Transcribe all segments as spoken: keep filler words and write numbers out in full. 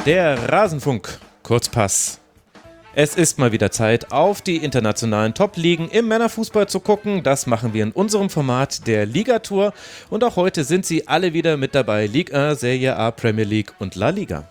Der Rasenfunk, Kurzpass. Es ist mal wieder Zeit, auf die internationalen Top-Ligen im Männerfußball zu gucken. Das machen wir in unserem Format der Ligatur. Und auch heute sind sie alle wieder mit dabei. Ligue eins, Serie A, Premier League und La Liga.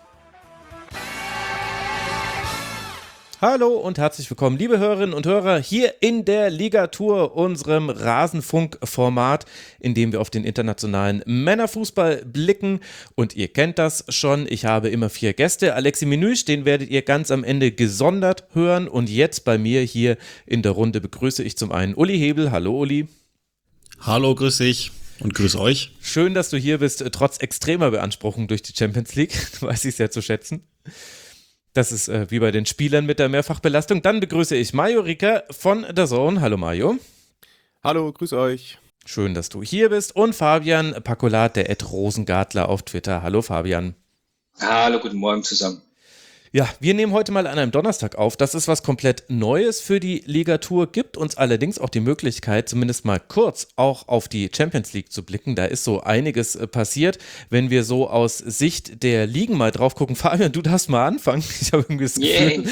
Hallo und herzlich willkommen, liebe Hörerinnen und Hörer, hier in der Ligatur, unserem Rasenfunk-Format, in dem wir auf den internationalen Männerfußball blicken. Und ihr kennt das schon, ich habe immer vier Gäste. Alexi Menüsch, den werdet ihr ganz am Ende gesondert hören. Und jetzt bei mir hier in der Runde begrüße ich zum einen Uli Hebel. Hallo Uli. Hallo, grüß dich und grüß euch. Schön, dass du hier bist, trotz extremer Beanspruchung durch die Champions League. Weiß ich sehr zu schätzen. Das ist äh, wie bei den Spielern mit der Mehrfachbelastung. Dann begrüße ich Mario Rieker von D A Z N. Hallo Mario. Hallo, grüß euch. Schön, dass du hier bist. Und Fabian Pacolat, der Ed Rosengartler auf Twitter. Hallo Fabian. Hallo, guten Morgen zusammen. Ja, wir nehmen heute mal an einem Donnerstag auf. Das ist was komplett Neues für die Ligatur, gibt uns allerdings auch die Möglichkeit, zumindest mal kurz auch auf die Champions League zu blicken. Da ist so einiges äh, passiert, wenn wir so aus Sicht der Ligen mal drauf gucken. Fabian, du darfst mal anfangen. Ich habe irgendwie das Gefühl.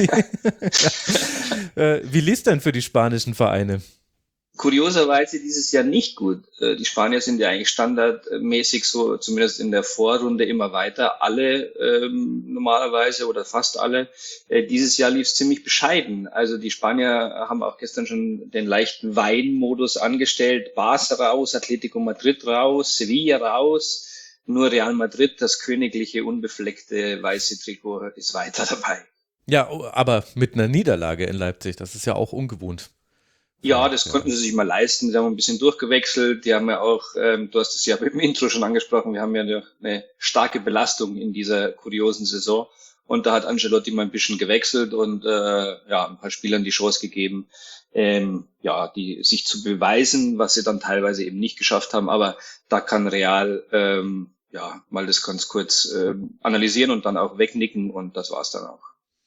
ja. äh, wie liest denn für die spanischen Vereine? Kurioserweise dieses Jahr nicht gut. Die Spanier sind ja eigentlich standardmäßig so, zumindest in der Vorrunde immer weiter. Alle ähm, normalerweise oder fast alle. Äh, dieses Jahr lief es ziemlich bescheiden. Also die Spanier haben auch gestern schon den leichten Weinmodus angestellt. Barça raus, Atletico Madrid raus, Sevilla raus. Nur Real Madrid, das königliche, unbefleckte weiße Trikot, ist weiter dabei. Ja, aber mit einer Niederlage in Leipzig. Das ist ja auch ungewohnt. Ja, das konnten sie sich mal leisten. Sie haben ein bisschen durchgewechselt. Die haben ja auch, ähm, du hast es ja im Intro schon angesprochen, wir haben ja eine starke Belastung in dieser kuriosen Saison. Und da hat Ancelotti mal ein bisschen gewechselt und äh, ja ein paar Spielern die Chance gegeben, ähm, ja, die sich zu beweisen, was sie dann teilweise eben nicht geschafft haben. Aber da kann Real ähm, ja mal das ganz kurz ähm, analysieren und dann auch wegnicken und das war's dann auch.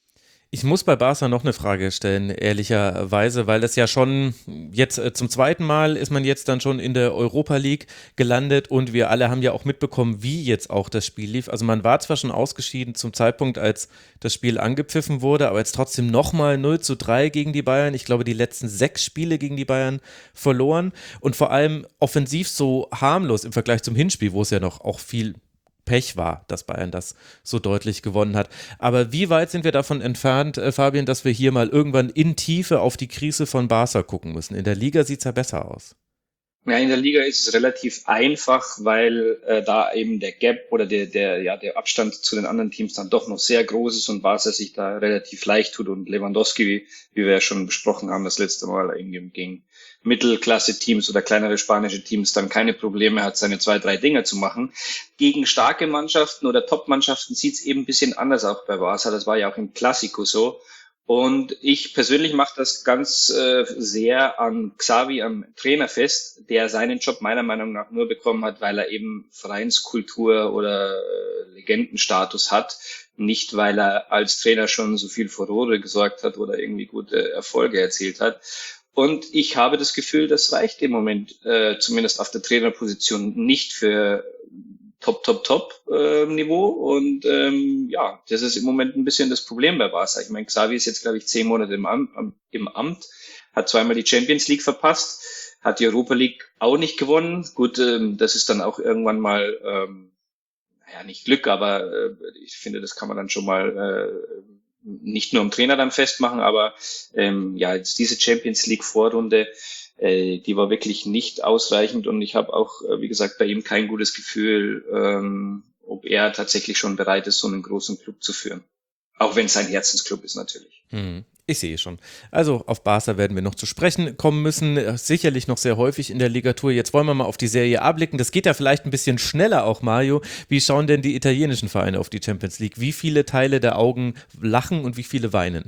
Ich muss bei Barca noch eine Frage stellen, ehrlicherweise, weil das ja schon jetzt äh, zum zweiten Mal ist man jetzt dann schon in der Europa League gelandet und wir alle haben ja auch mitbekommen, wie jetzt auch das Spiel lief. Also man war zwar schon ausgeschieden zum Zeitpunkt, als das Spiel angepfiffen wurde, aber jetzt trotzdem nochmal null zu drei gegen die Bayern. Ich glaube, die letzten sechs Spiele gegen die Bayern verloren und vor allem offensiv so harmlos im Vergleich zum Hinspiel, wo es ja noch auch viel Pech war, dass Bayern das so deutlich gewonnen hat. Aber wie weit sind wir davon entfernt, äh, Fabian, dass wir hier mal irgendwann in Tiefe auf die Krise von Barca gucken müssen? In der Liga sieht es ja besser aus. Ja, in der Liga ist es relativ einfach, weil äh, da eben der Gap oder der der ja der Abstand zu den anderen Teams dann doch noch sehr groß ist und Barca sich da relativ leicht tut und Lewandowski, wie, wie wir ja schon besprochen haben, das letzte Mal irgendwie gegen Mittelklasse-Teams oder kleinere spanische Teams dann keine Probleme hat, seine zwei, drei Dinger zu machen. Gegen starke Mannschaften oder Top-Mannschaften sieht es eben ein bisschen anders auch bei Barca. Das war ja auch im Clasico so. Und ich persönlich mache das ganz äh, sehr an Xavi, am Trainer fest, der seinen Job meiner Meinung nach nur bekommen hat, weil er eben Vereinskultur oder äh, Legendenstatus hat, nicht weil er als Trainer schon so viel Furore gesorgt hat oder irgendwie gute Erfolge erzielt hat. Und ich habe das Gefühl, das reicht im Moment, äh, zumindest auf der Trainerposition, nicht für Top, Top, Top äh, Niveau. Und ähm, ja, das ist im Moment ein bisschen das Problem bei Barca. Ich meine, Xavi ist jetzt, glaube ich, zehn Monate im Amt, im Amt, hat zweimal die Champions League verpasst, hat die Europa League auch nicht gewonnen. Gut, ähm, das ist dann auch irgendwann mal, ähm, naja, nicht Glück, aber äh, ich finde, das kann man dann schon mal äh, nicht nur am Trainer dann festmachen, aber ähm, ja, jetzt diese Champions League Vorrunde, äh, die war wirklich nicht ausreichend und ich habe auch, äh, wie gesagt, bei ihm kein gutes Gefühl, ähm, ob er tatsächlich schon bereit ist, so einen großen Club zu führen. Auch wenn es sein Herzensclub ist natürlich. Hm. Ich sehe schon. Also auf Barca werden wir noch zu sprechen kommen müssen, sicherlich noch sehr häufig in der Ligatur. Jetzt wollen wir mal auf die Serie A blicken. Das geht ja vielleicht ein bisschen schneller auch, Mario. Wie schauen denn die italienischen Vereine auf die Champions League? Wie viele Teile der Augen lachen und wie viele weinen?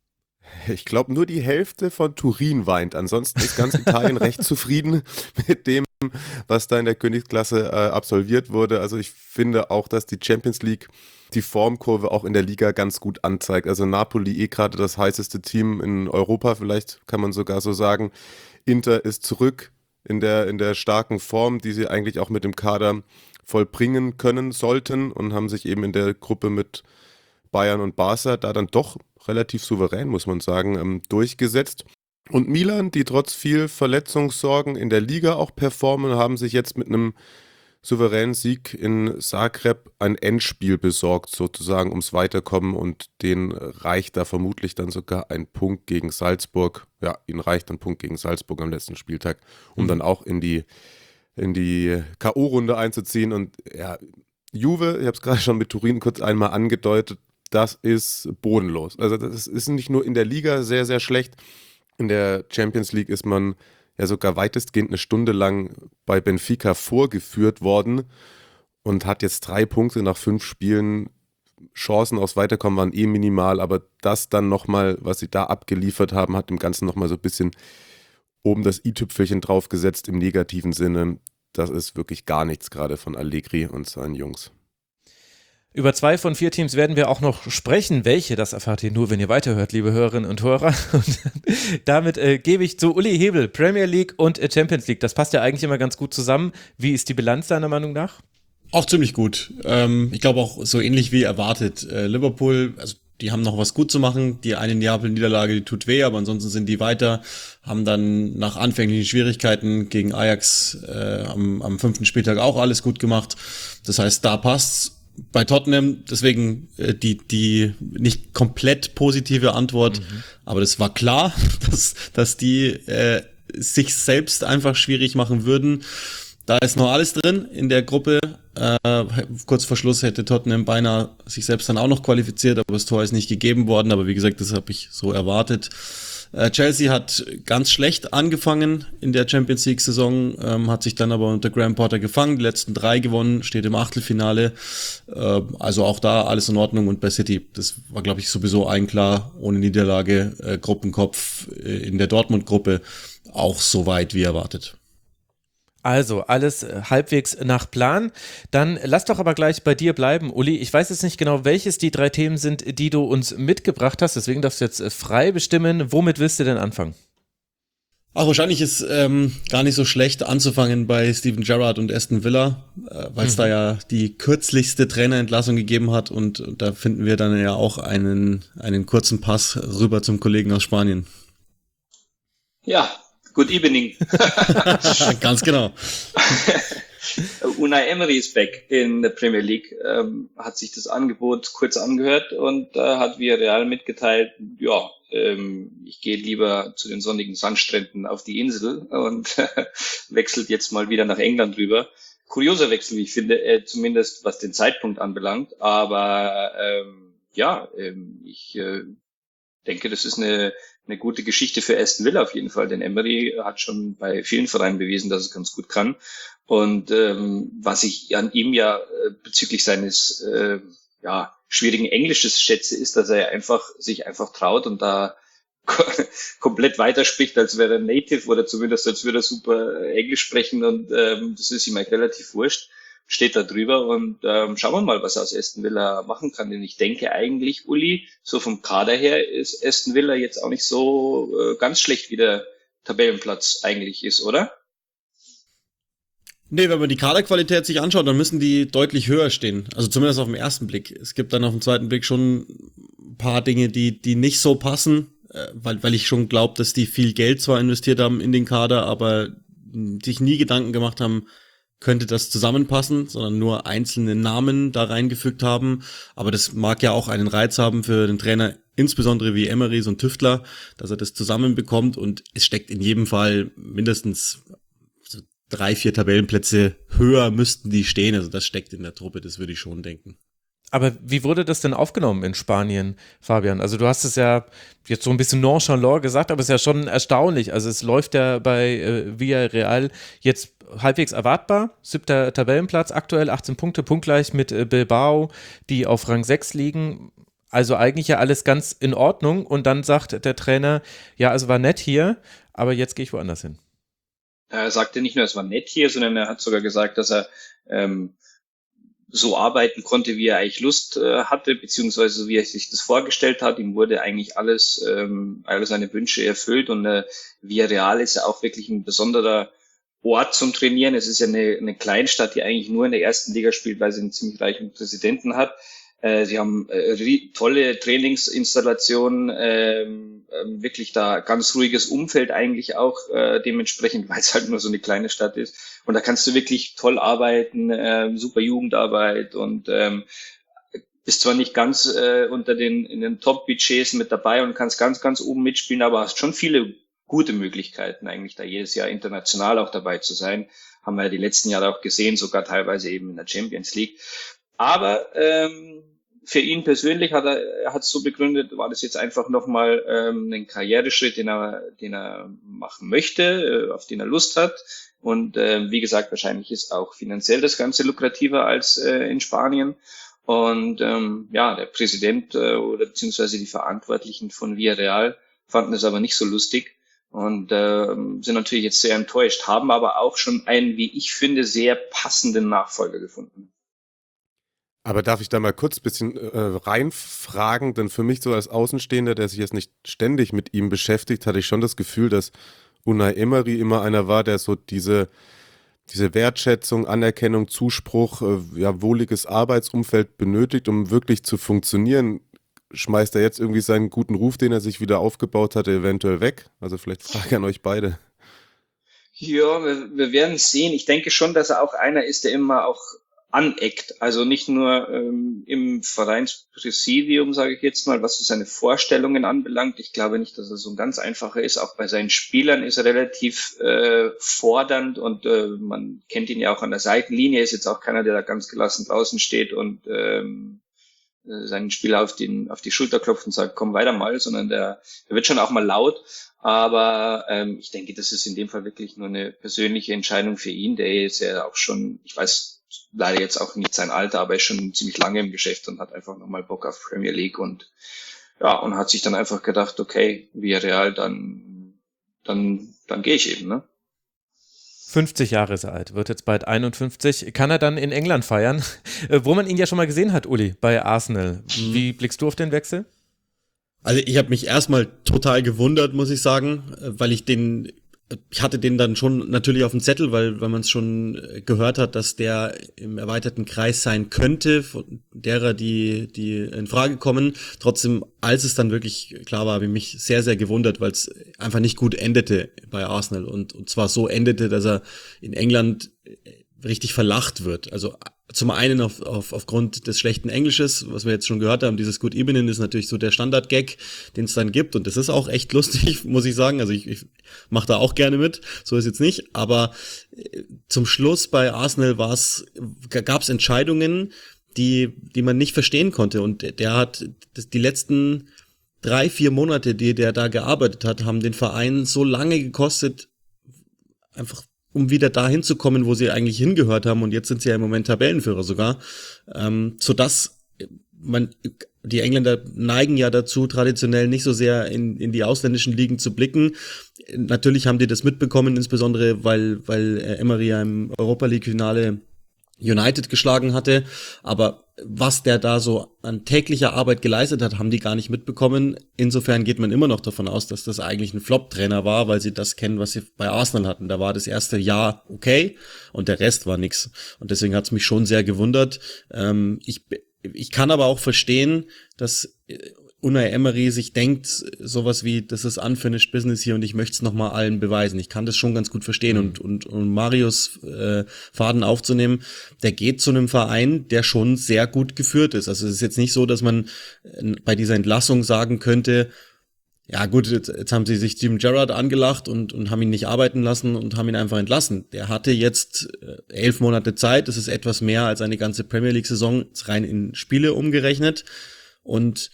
Ich glaube, nur die Hälfte von Turin weint. Ansonsten ist ganz Italien recht zufrieden mit dem, was da in der Königsklasse äh, absolviert wurde. Also ich finde auch, dass die Champions League die Formkurve auch in der Liga ganz gut anzeigt. Also Napoli eh gerade das heißeste Team in Europa, vielleicht kann man sogar so sagen. Inter ist zurück in der, in der starken Form, die sie eigentlich auch mit dem Kader vollbringen können sollten und haben sich eben in der Gruppe mit Bayern und Barca da dann doch relativ souverän, muss man sagen, ähm, durchgesetzt. Und Milan, die trotz viel Verletzungssorgen in der Liga auch performen, haben sich jetzt mit einem souveränen Sieg in Zagreb ein Endspiel besorgt, sozusagen ums Weiterkommen, und denen reicht da vermutlich dann sogar ein Punkt gegen Salzburg. Ja, ihnen reicht ein Punkt gegen Salzburg am letzten Spieltag, um mhm. dann auch in die, in die K O-Runde einzuziehen. Und ja, Juve, ich habe es gerade schon mit Turin kurz einmal angedeutet, das ist bodenlos. Also das ist nicht nur in der Liga sehr, sehr schlecht. In der Champions League ist man ja sogar weitestgehend eine Stunde lang bei Benfica vorgeführt worden und hat jetzt drei Punkte nach fünf Spielen. Chancen aufs Weiterkommen waren eh minimal, aber das dann nochmal, was sie da abgeliefert haben, hat dem Ganzen nochmal so ein bisschen oben das i-Tüpfelchen draufgesetzt im negativen Sinne. Das ist wirklich gar nichts gerade von Allegri und seinen Jungs. Über zwei von vier Teams werden wir auch noch sprechen. Welche, das erfahrt ihr nur, wenn ihr weiterhört, liebe Hörerinnen und Hörer. Und damit äh, gebe ich zu Uli Hebel, Premier League und äh, Champions League. Das passt ja eigentlich immer ganz gut zusammen. Wie ist die Bilanz deiner Meinung nach? Auch ziemlich gut. Ähm, ich glaube auch so ähnlich wie erwartet. Äh, Liverpool, also die haben noch was gut zu machen. Die eine Neapel-Niederlage, die tut weh, aber ansonsten sind die weiter. Haben dann nach anfänglichen Schwierigkeiten gegen Ajax äh, am, am fünften Spieltag auch alles gut gemacht. Das heißt, da passt's. Bei Tottenham, deswegen äh, die die nicht komplett positive Antwort, mhm. aber das war klar, dass dass die äh, sich selbst einfach schwierig machen würden. Da ist noch alles drin in der Gruppe. Äh, kurz vor Schluss hätte Tottenham beinahe sich selbst dann auch noch qualifiziert, aber das Tor ist nicht gegeben worden. Aber wie gesagt, das habe ich so erwartet. Äh, Chelsea hat ganz schlecht angefangen in der Champions League-Saison, ähm, hat sich dann aber unter Graham Potter gefangen, die letzten drei gewonnen, steht im Achtelfinale. Äh, also auch da alles in Ordnung. Und bei City, das war, glaube ich, sowieso ein klar, ohne Niederlage, äh, Gruppenkopf äh, in der Dortmund-Gruppe, auch so weit wie erwartet. Also, alles halbwegs nach Plan. Dann lass doch aber gleich bei dir bleiben, Uli. Ich weiß jetzt nicht genau, welches die drei Themen sind, die du uns mitgebracht hast. Deswegen darfst du jetzt frei bestimmen. Womit willst du denn anfangen? Ach, wahrscheinlich ist ähm, gar nicht so schlecht anzufangen bei Steven Gerrard und Aston Villa, äh, weil es mhm. da ja die kürzlichste Trainerentlassung gegeben hat. Und, und da finden wir dann ja auch einen, einen kurzen Pass rüber zum Kollegen aus Spanien. Ja, good evening. Ganz genau. Unai Emery ist back in der Premier League, ähm, hat sich das Angebot kurz angehört und äh, hat Villarreal mitgeteilt, ja, ähm, ich gehe lieber zu den sonnigen Sandstränden auf die Insel und äh, wechselt jetzt mal wieder nach England rüber. Kurioser Wechsel, wie ich finde, äh, zumindest was den Zeitpunkt anbelangt, aber ähm, ja, ähm, ich äh, denke, das ist eine eine gute Geschichte für Aston Villa auf jeden Fall, denn Emery hat schon bei vielen Vereinen bewiesen, dass es ganz gut kann. Und ähm, was ich an ihm ja äh, bezüglich seines äh, ja schwierigen Englisches schätze, ist, dass er einfach sich einfach traut und da komplett weiterspricht, als wäre er Native oder zumindest als würde er super Englisch sprechen und ähm, das ist ihm eigentlich relativ wurscht. Steht da drüber und ähm, schauen wir mal, was er aus Aston Villa machen kann. Denn ich denke eigentlich, Uli, so vom Kader her ist Aston Villa jetzt auch nicht so äh, ganz schlecht, wie der Tabellenplatz eigentlich ist, oder? Nee, wenn man die Kaderqualität sich anschaut, dann müssen die deutlich höher stehen. Also zumindest auf den ersten Blick. Es gibt dann auf den zweiten Blick schon ein paar Dinge, die die nicht so passen, äh, weil weil ich schon glaube, dass die viel Geld zwar investiert haben in den Kader, aber sich nie Gedanken gemacht haben, könnte das zusammenpassen, sondern nur einzelne Namen da reingefügt haben. Aber das mag ja auch einen Reiz haben für den Trainer, insbesondere wie Emery, so ein Tüftler, dass er das zusammenbekommt. Und es steckt in jedem Fall mindestens so drei, vier Tabellenplätze höher müssten die stehen. Also das steckt in der Truppe, das würde ich schon denken. Aber wie wurde das denn aufgenommen in Spanien, Fabian? Also du hast es ja jetzt so ein bisschen nonchalant gesagt, aber es ist ja schon erstaunlich. Also es läuft ja bei äh, Villarreal jetzt halbwegs erwartbar. Siebter Tabellenplatz, aktuell achtzehn Punkte, punktgleich mit äh, Bilbao, die auf Rang sechs liegen. Also eigentlich ja alles ganz in Ordnung. Und dann sagt der Trainer, ja, es war nett hier, aber jetzt gehe ich woanders hin. Er sagte nicht nur, es war nett hier, sondern er hat sogar gesagt, dass er ähm, so arbeiten konnte, wie er eigentlich Lust äh, hatte, beziehungsweise wie er sich das vorgestellt hat. Ihm wurde eigentlich alles, ähm, alle seine Wünsche erfüllt und äh, Villarreal ist ja auch wirklich ein besonderer Ort zum Trainieren. Es ist ja eine, eine Kleinstadt, die eigentlich nur in der ersten Liga spielt, weil sie einen ziemlich reichen Präsidenten hat. Äh, sie haben äh, tolle Trainingsinstallationen, ähm, äh, wirklich da ganz ruhiges Umfeld eigentlich auch äh, dementsprechend, weil es halt nur so eine kleine Stadt ist. Und da kannst du wirklich toll arbeiten, äh, super Jugendarbeit und ähm, bist zwar nicht ganz äh, unter den in den Top-Budgets mit dabei und kannst ganz, ganz oben mitspielen, aber hast schon viele gute Möglichkeiten, eigentlich da jedes Jahr international auch dabei zu sein. Haben wir ja die letzten Jahre auch gesehen, sogar teilweise eben in der Champions League. Aber ähm, für ihn persönlich hat er, er hat es so begründet, war das jetzt einfach nochmal ähm, ein Karriereschritt, den er, den er machen möchte, äh, auf den er Lust hat. Und äh, wie gesagt, wahrscheinlich ist auch finanziell das Ganze lukrativer als äh, in Spanien. Und ähm, ja, der Präsident äh, oder beziehungsweise die Verantwortlichen von Villarreal fanden es aber nicht so lustig und äh, sind natürlich jetzt sehr enttäuscht, haben aber auch schon einen, wie ich finde, sehr passenden Nachfolger gefunden. Aber darf ich da mal kurz ein bisschen äh, reinfragen? Denn für mich so als Außenstehender, der sich jetzt nicht ständig mit ihm beschäftigt, hatte ich schon das Gefühl, dass Unai Emery immer einer war, der so diese, diese Wertschätzung, Anerkennung, Zuspruch, äh, ja, wohliges Arbeitsumfeld benötigt, um wirklich zu funktionieren. Schmeißt er jetzt irgendwie seinen guten Ruf, den er sich wieder aufgebaut hatte, eventuell weg? Also vielleicht Frage an euch beide. Ja, wir, wir werden sehen. Ich denke schon, dass er auch einer ist, der immer auch aneckt. Also nicht nur ähm, im Vereinspräsidium, sage ich jetzt mal, was so seine Vorstellungen anbelangt. Ich glaube nicht, dass er so ein ganz einfacher ist. Auch bei seinen Spielern ist er relativ äh, fordernd und äh, man kennt ihn ja auch an der Seitenlinie. Ist jetzt auch keiner, der da ganz gelassen draußen steht und ähm, seinen Spieler auf, den, auf die Schulter klopft und sagt, komm weiter mal, sondern der, der wird schon auch mal laut. Aber ähm, ich denke, das ist in dem Fall wirklich nur eine persönliche Entscheidung für ihn. Der ist ja auch schon, ich weiß leider jetzt auch nicht sein Alter, aber er ist schon ziemlich lange im Geschäft und hat einfach nochmal Bock auf Premier League und ja, und hat sich dann einfach gedacht, okay, Villarreal, dann, dann, dann gehe ich eben, ne? fünfzig Jahre ist er alt, wird jetzt bald einundfünfzig. Kann er dann in England feiern, wo man ihn ja schon mal gesehen hat, Uli, bei Arsenal. Wie blickst du auf den Wechsel? Also ich habe mich erstmal total gewundert, muss ich sagen, weil ich den, ich hatte den dann schon natürlich auf dem Zettel, weil weil man es schon gehört hat, dass der im erweiterten Kreis sein könnte, von derer, die die in Frage kommen. Trotzdem, als es dann wirklich klar war, habe ich mich sehr, sehr gewundert, weil es einfach nicht gut endete bei Arsenal und, und zwar so endete, dass er in England richtig verlacht wird. Also zum einen auf, auf, aufgrund des schlechten Englisches, was wir jetzt schon gehört haben, dieses Good Evening ist natürlich so der Standard-Gag, den es dann gibt und das ist auch echt lustig, muss ich sagen. Also ich, ich mache da auch gerne mit, so ist jetzt nicht. Aber äh, zum Schluss bei Arsenal war es, gab es Entscheidungen, die die man nicht verstehen konnte und der, der hat das, die letzten drei, vier Monate, die der da gearbeitet hat, haben den Verein so lange gekostet, einfach um wieder dahin zu kommen, wo sie eigentlich hingehört haben. Und jetzt sind sie ja im Moment Tabellenführer sogar. Ähm, sodass man, die Engländer neigen ja dazu, traditionell nicht so sehr in, in die ausländischen Ligen zu blicken. Natürlich haben die das mitbekommen, insbesondere weil, weil Emery ja im Europa-League-Finale United geschlagen hatte, aber was der da so an täglicher Arbeit geleistet hat, haben die gar nicht mitbekommen. Insofern geht man immer noch davon aus, dass das eigentlich ein Flop-Trainer war, weil sie das kennen, was sie bei Arsenal hatten. Da war das erste Jahr okay und der Rest war nix. Und deswegen hat's mich schon sehr gewundert. Ähm, ich, ich kann aber auch verstehen, dass Unai Emery sich denkt, sowas wie, das ist unfinished business hier und ich möchte es nochmal allen beweisen. Ich kann das schon ganz gut verstehen. Und, und, und Marius äh, Faden aufzunehmen, der geht zu einem Verein, der schon sehr gut geführt ist. Also es ist jetzt nicht so, dass man bei dieser Entlassung sagen könnte, ja gut, jetzt, jetzt haben sie sich Steven Gerrard angelacht und, und haben ihn nicht arbeiten lassen und haben ihn einfach entlassen. Der hatte jetzt äh, elf Monate Zeit, das ist etwas mehr als eine ganze Premier League-Saison, rein in Spiele umgerechnet. Und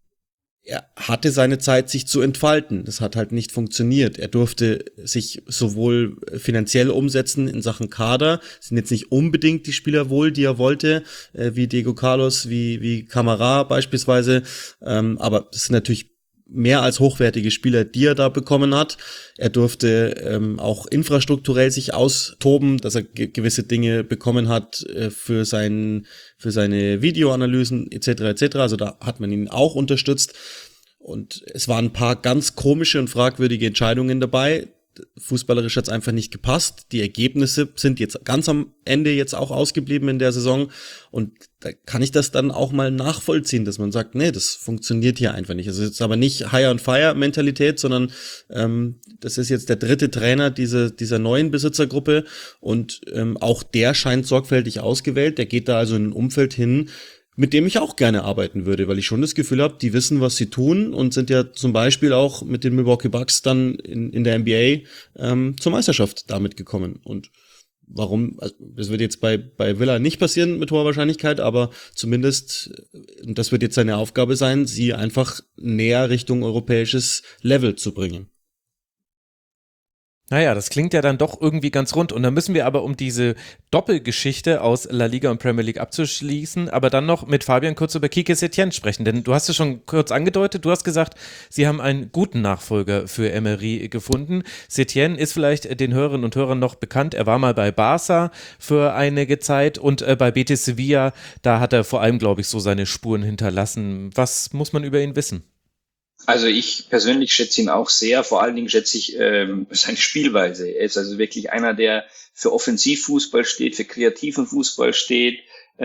er hatte seine Zeit, sich zu entfalten. Das hat halt nicht funktioniert. Er durfte sich sowohl finanziell umsetzen in Sachen Kader, sind jetzt nicht unbedingt die Spieler wohl, die er wollte, äh, wie Diego Carlos, wie wie Camara beispielsweise, ähm, aber das sind natürlich mehr als hochwertige Spieler, die er da bekommen hat. Er durfte ähm, auch infrastrukturell sich austoben, dass er ge- gewisse Dinge bekommen hat äh, für sein, für seine Videoanalysen et cetera et cetera. Also da hat man ihn auch unterstützt. Und es waren ein paar ganz komische und fragwürdige Entscheidungen dabei. fußballerisch hat's einfach nicht gepasst. Die Ergebnisse sind jetzt ganz am Ende jetzt auch ausgeblieben in der Saison und da kann ich das dann auch mal nachvollziehen, dass man sagt, nee, das funktioniert hier einfach nicht. Also jetzt aber nicht Hire-and-Fire-Mentalität, sondern ähm, das ist jetzt der dritte Trainer diese, dieser neuen Besitzergruppe und ähm, auch der scheint sorgfältig ausgewählt. Der geht da also in ein Umfeld hin, mit dem ich auch gerne arbeiten würde, weil ich schon das Gefühl habe, die wissen, was sie tun und sind ja zum Beispiel auch mit den Milwaukee Bucks dann in, in der N B A ähm, zur Meisterschaft damit gekommen. Und warum, also das wird jetzt bei bei Villa nicht passieren mit hoher Wahrscheinlichkeit, aber zumindest, und das wird jetzt seine Aufgabe sein, sie einfach näher Richtung europäisches Level zu bringen. Naja, das klingt ja dann doch irgendwie ganz rund. Und dann müssen wir aber, um diese Doppelgeschichte aus La Liga und Premier League abzuschließen, aber dann noch mit Fabian kurz über Quique Setién sprechen. Denn du hast es schon kurz angedeutet, du hast gesagt, sie haben einen guten Nachfolger für Emery gefunden. Setién ist vielleicht den Hörerinnen und Hörern noch bekannt. Er war mal bei Barca für einige Zeit und äh, bei Betis Sevilla, da hat er vor allem, glaube ich, so seine Spuren hinterlassen. Was muss man über ihn wissen? Also ich persönlich schätze ihn auch sehr, vor allen Dingen schätze ich ähm, seine Spielweise. Er ist also wirklich einer, der für Offensivfußball steht, für kreativen Fußball steht,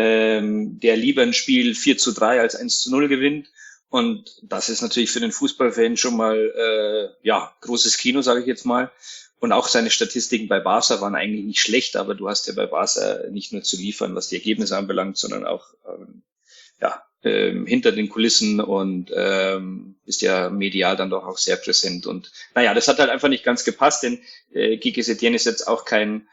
ähm, der lieber ein Spiel vier zu drei als eins zu null gewinnt. Und das ist natürlich für den Fußballfan schon mal äh, ja großes Kino, sage ich jetzt mal. Und auch seine Statistiken bei Barca waren eigentlich nicht schlecht, aber du hast ja bei Barca nicht nur zu liefern, was die Ergebnisse anbelangt, sondern auch ähm, ja ähm, hinter den Kulissen und ähm, ist ja medial dann doch auch sehr präsent. Und naja, das hat halt einfach nicht ganz gepasst, denn äh, Quique Setién ist jetzt auch kein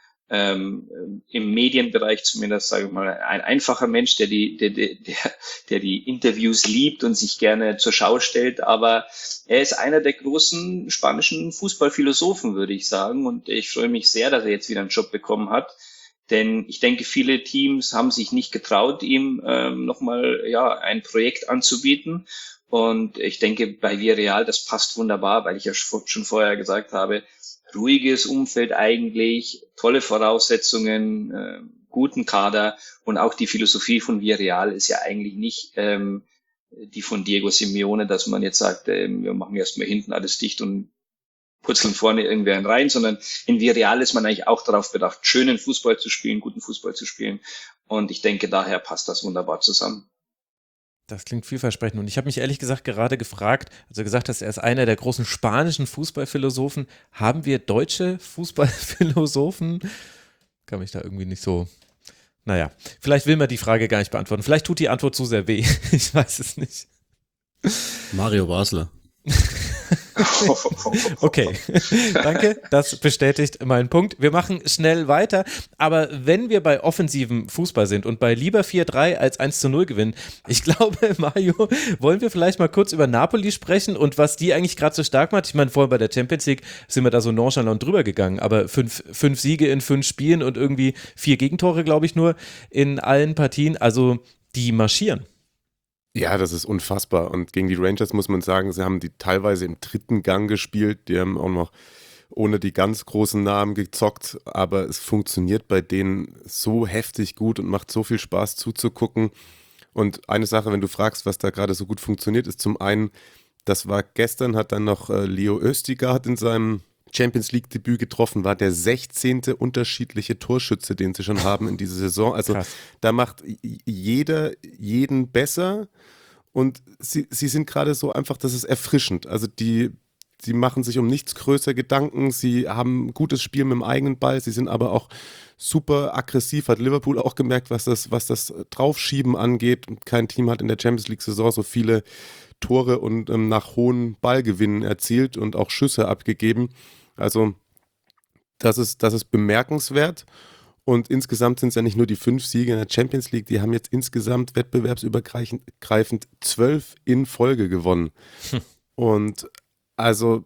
ähm, im Medienbereich zumindest, sage ich mal, ein einfacher Mensch, der die, der, der, der die Interviews liebt und sich gerne zur Schau stellt, aber er ist einer der großen spanischen Fußballphilosophen, würde ich sagen, und ich freue mich sehr, dass er jetzt wieder einen Job bekommen hat. Denn ich denke, viele Teams haben sich nicht getraut, ihm ähm, nochmal ja, ein Projekt anzubieten. Und ich denke, bei Villarreal, das passt wunderbar, weil ich ja schon vorher gesagt habe, ruhiges Umfeld eigentlich, tolle Voraussetzungen, äh, guten Kader. Und auch die Philosophie von Villarreal ist ja eigentlich nicht ähm, die von Diego Simeone, dass man jetzt sagt, äh, wir machen erstmal hinten alles dicht und purzeln vorne irgendwer rein, sondern in Villarreal ist man eigentlich auch darauf bedacht, schönen Fußball zu spielen, guten Fußball zu spielen. Und ich denke, daher passt das wunderbar zusammen. Das klingt vielversprechend. Und ich habe mich ehrlich gesagt gerade gefragt, also gesagt hast, er ist einer der großen spanischen Fußballphilosophen. Haben wir deutsche Fußballphilosophen? Kann mich da irgendwie nicht so... Naja, vielleicht will man die Frage gar nicht beantworten. Vielleicht tut die Antwort zu sehr weh. Ich weiß es nicht. Mario Basler. Okay, danke, das bestätigt meinen Punkt. Wir machen schnell weiter, aber wenn wir bei offensivem Fußball sind und bei lieber vier drei als eins zu null gewinnen, ich glaube, Mario, wollen wir vielleicht mal kurz über Napoli sprechen und was die eigentlich gerade so stark macht. Ich meine, vorher bei der Champions League sind wir da so nonchalant drüber gegangen, aber fünf, fünf Siege in fünf Spielen und irgendwie vier Gegentore, glaube ich, nur in allen Partien, also die marschieren. Ja, das ist unfassbar. Und gegen die Rangers muss man sagen, sie haben die teilweise im dritten Gang gespielt. Die haben auch noch ohne die ganz großen Namen gezockt. Aber es funktioniert bei denen so heftig gut und macht so viel Spaß zuzugucken. Und eine Sache, wenn du fragst, was da gerade so gut funktioniert, ist zum einen, das war gestern, hat dann noch äh, Leo Östigard in seinem Champions League Debüt getroffen, war der sechzehnte unterschiedliche Torschütze, den sie schon haben in dieser Saison. Also Krass. Da macht jeder jeden besser und sie, sie sind gerade so einfach, das ist erfrischend. Also die, die machen sich um nichts größer Gedanken, sie haben ein gutes Spiel mit dem eigenen Ball, sie sind aber auch super aggressiv, hat Liverpool auch gemerkt, was das, was das Draufschieben angeht. Und kein Team hat in der Champions League Saison so viele Tore und ähm, nach hohen Ballgewinnen erzielt und auch Schüsse abgegeben. Also das ist, das ist bemerkenswert und insgesamt sind es ja nicht nur die fünf Siege in der Champions League, die haben jetzt insgesamt wettbewerbsübergreifend zwölf in Folge gewonnen. Hm. Und also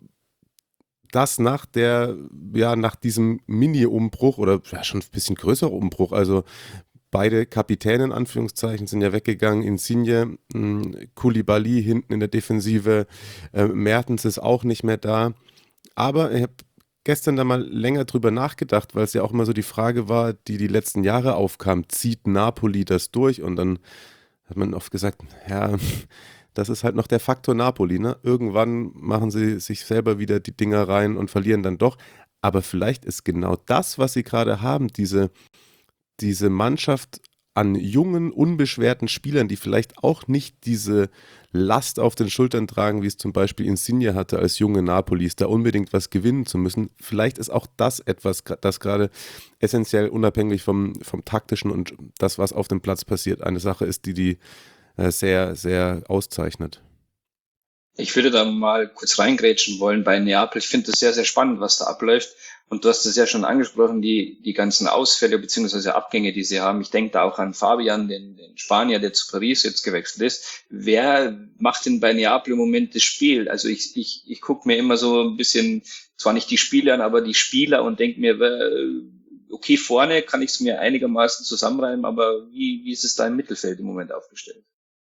das nach der, ja, nach diesem Mini-Umbruch oder ja, schon ein bisschen größerer Umbruch, also beide Kapitäne in Anführungszeichen sind ja weggegangen, Insigne, Koulibaly hinten in der Defensive, äh, Mertens ist auch nicht mehr da. Aber ich habe gestern da mal länger drüber nachgedacht, weil es ja auch immer so die Frage war, die die letzten Jahre aufkam, zieht Napoli das durch? Und dann hat man oft gesagt, ja, das ist halt noch der Faktor Napoli, ne? Irgendwann machen sie sich selber wieder die Dinger rein und verlieren dann doch. Aber vielleicht ist genau das, was sie gerade haben, diese, diese Mannschaft an jungen, unbeschwerten Spielern, die vielleicht auch nicht diese Last auf den Schultern tragen, wie es zum Beispiel Insigne hatte als junge Napolis, da unbedingt was gewinnen zu müssen. Vielleicht ist auch das etwas, das gerade essentiell unabhängig vom, vom taktischen und das, was auf dem Platz passiert, eine Sache ist, die die äh, sehr, sehr auszeichnet. Ich würde da mal kurz reingrätschen wollen bei Neapel. Ich finde das sehr, sehr spannend, was da abläuft. Und du hast es ja schon angesprochen, die, die ganzen Ausfälle bzw. Abgänge, die sie haben. Ich denke da auch an Fabian, den, den Spanier, der zu Paris jetzt gewechselt ist. Wer macht denn bei Neapel im Moment das Spiel? Also ich, ich, ich gucke mir immer so ein bisschen, zwar nicht die Spieler an, aber die Spieler und denke mir, okay, vorne kann ich es mir einigermaßen zusammenreimen, aber wie, wie ist es da im Mittelfeld im Moment aufgestellt?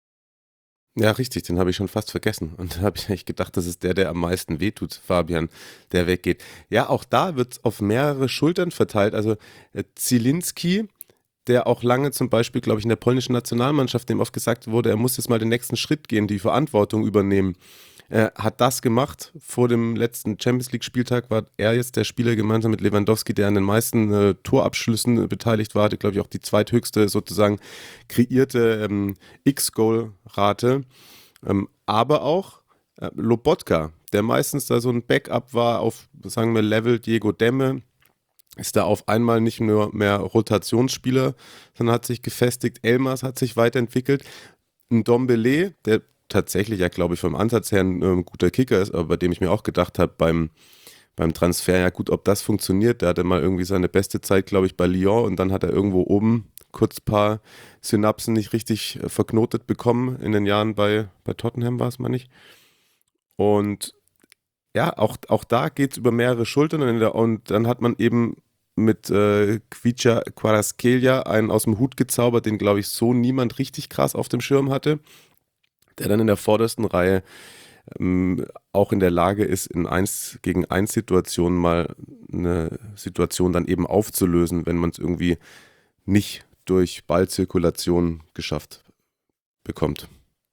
Ja, richtig, den habe ich schon fast vergessen. Und da habe ich echt gedacht, das ist der, der am meisten wehtut, Fabian, der weggeht. Ja, auch da wird es auf mehrere Schultern verteilt. Also äh, Zielinski, der auch lange zum Beispiel, glaube ich, in der polnischen Nationalmannschaft, dem oft gesagt wurde, er muss jetzt mal den nächsten Schritt gehen, die Verantwortung übernehmen. Er hat das gemacht. Vor dem letzten Champions-League-Spieltag war er jetzt der Spieler gemeinsam mit Lewandowski, der an den meisten äh, Torabschlüssen äh, beteiligt war. Hatte, glaube ich, auch die zweithöchste sozusagen kreierte ähm, X-Goal-Rate. Ähm, aber auch äh, Lobotka, der meistens da so ein Backup war auf, sagen wir, Level Diego Demme, ist da auf einmal nicht nur mehr Rotationsspieler, sondern hat sich gefestigt. Elmas hat sich weiterentwickelt. Ein Ndombele, der tatsächlich ja, glaube ich, vom Ansatz her ein äh, guter Kicker ist, aber bei dem ich mir auch gedacht habe, beim, beim Transfer, ja gut, ob das funktioniert, der hatte mal irgendwie seine beste Zeit, glaube ich, bei Lyon und dann hat er irgendwo oben kurz ein paar Synapsen nicht richtig äh, verknotet bekommen in den Jahren bei, bei Tottenham war es mal nicht. Und ja, auch, auch da geht es über mehrere Schultern und, der, und dann hat man eben mit äh, Kvicha Kvaratskhelia einen aus dem Hut gezaubert, den, glaube ich, so niemand richtig krass auf dem Schirm hatte, der dann in der vordersten Reihe ähm, auch in der Lage ist, in eins gegen eins Situationen mal eine Situation dann eben aufzulösen, wenn man es irgendwie nicht durch Ballzirkulation geschafft bekommt.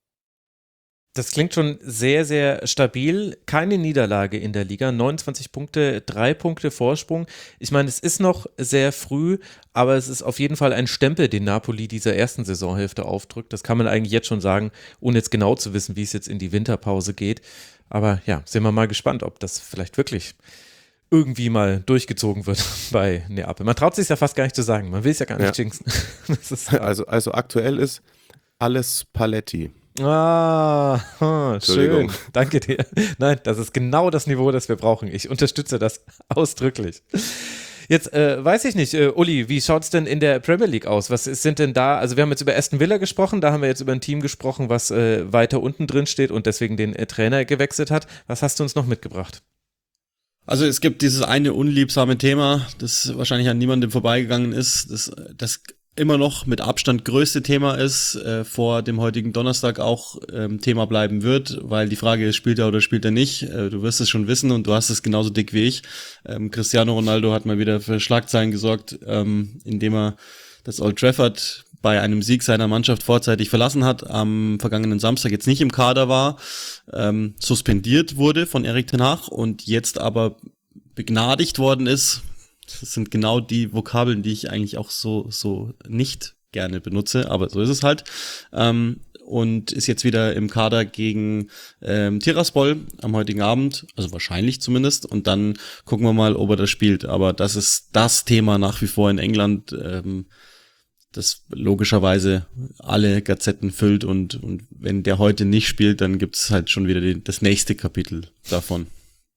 Das klingt schon sehr, sehr stabil. Keine Niederlage in der Liga, neunundzwanzig Punkte, drei Punkte Vorsprung. Ich meine, es ist noch sehr früh, aber es ist auf jeden Fall ein Stempel, den Napoli dieser ersten Saisonhälfte aufdrückt. Das kann man eigentlich jetzt schon sagen, ohne jetzt genau zu wissen, wie es jetzt in die Winterpause geht. Aber ja, sind wir mal gespannt, ob das vielleicht wirklich irgendwie mal durchgezogen wird bei Neapel. Man traut sich ja fast gar nicht zu sagen. Man will es ja gar nicht ja. jinxen. also, also aktuell ist alles Paletti. Ah, oh, schön. Danke dir. Nein, das ist genau das Niveau, das wir brauchen. Ich unterstütze das ausdrücklich. Jetzt äh, weiß ich nicht, äh, Uli, wie schaut es denn in der Premier League aus? Was ist, sind denn da, also wir haben jetzt über Aston Villa gesprochen, da haben wir jetzt über ein Team gesprochen, was äh, weiter unten drin steht und deswegen den äh, Trainer gewechselt hat. Was hast du uns noch mitgebracht? Also es gibt dieses eine unliebsame Thema, das wahrscheinlich an niemandem vorbeigegangen ist, das, das immer noch mit Abstand größte Thema ist, äh, vor dem heutigen Donnerstag auch ähm, Thema bleiben wird, weil die Frage ist, spielt er oder spielt er nicht? Äh, du wirst es schon wissen und du hast es genauso dick wie ich. Ähm, Cristiano Ronaldo hat mal wieder für Schlagzeilen gesorgt, ähm, indem er das Old Trafford bei einem Sieg seiner Mannschaft vorzeitig verlassen hat, am vergangenen Samstag jetzt nicht im Kader war, ähm, suspendiert wurde von Erik ten Hag und jetzt aber begnadigt worden ist. Das sind genau die Vokabeln, die ich eigentlich auch so so nicht gerne benutze, aber so ist es halt. Ähm, und ist jetzt wieder im Kader gegen ähm, Tiraspol am heutigen Abend, also wahrscheinlich zumindest. Und dann gucken wir mal, ob er das spielt. Aber das ist das Thema nach wie vor in England, ähm, das logischerweise alle Gazetten füllt. Und, und wenn der heute nicht spielt, dann gibt es halt schon wieder die, das nächste Kapitel davon.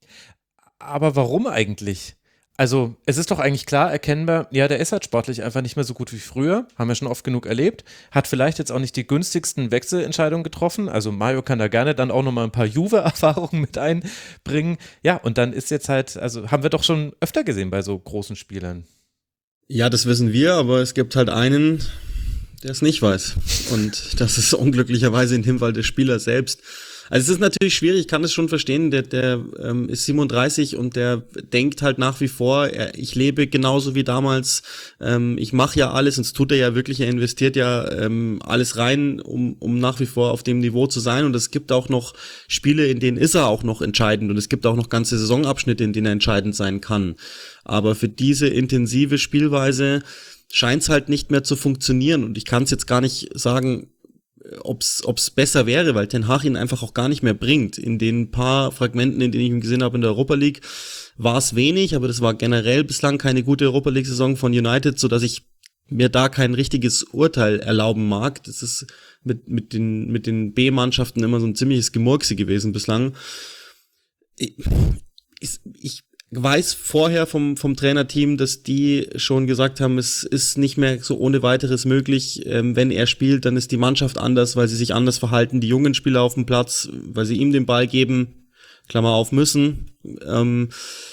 Aber warum eigentlich? Also es ist doch eigentlich klar erkennbar, ja, der ist halt sportlich einfach nicht mehr so gut wie früher, haben wir schon oft genug erlebt, hat vielleicht jetzt auch nicht die günstigsten Wechselentscheidungen getroffen, also Mario kann da gerne dann auch nochmal ein paar Juve-Erfahrungen mit einbringen, ja, und dann ist jetzt halt, also haben wir doch schon öfter gesehen bei so großen Spielern. Ja, das wissen wir, aber es gibt halt einen, der es nicht weiß und das ist unglücklicherweise in dem Fall der Spieler selbst. Also es ist natürlich schwierig, ich kann es schon verstehen, der, der ähm, ist siebenunddreißig und der denkt halt nach wie vor, er, ich lebe genauso wie damals, ähm, ich mache ja alles, und das tut er ja wirklich, er investiert ja ähm, alles rein, um, um nach wie vor auf dem Niveau zu sein, und es gibt auch noch Spiele, in denen ist er auch noch entscheidend, und es gibt auch noch ganze Saisonabschnitte, in denen er entscheidend sein kann. Aber für diese intensive Spielweise scheint es halt nicht mehr zu funktionieren, und ich kann es jetzt gar nicht sagen, ob's ob's besser wäre, weil Ten Hag ihn einfach auch gar nicht mehr bringt. In den paar Fragmenten, in denen ich ihn gesehen habe in der Europa League, war es wenig, aber das war generell bislang keine gute Europa League-Saison von United, so dass ich mir da kein richtiges Urteil erlauben mag. Das ist mit mit den mit den B-Mannschaften immer so ein ziemliches Gemurkse gewesen bislang. Ich, ich weiß vorher vom vom Trainerteam, dass die schon gesagt haben, es ist nicht mehr so ohne weiteres möglich, ähm, wenn er spielt, dann ist die Mannschaft anders, weil sie sich anders verhalten, die jungen Spieler auf dem Platz, weil sie ihm den Ball geben, Klammer auf, müssen. Ähm,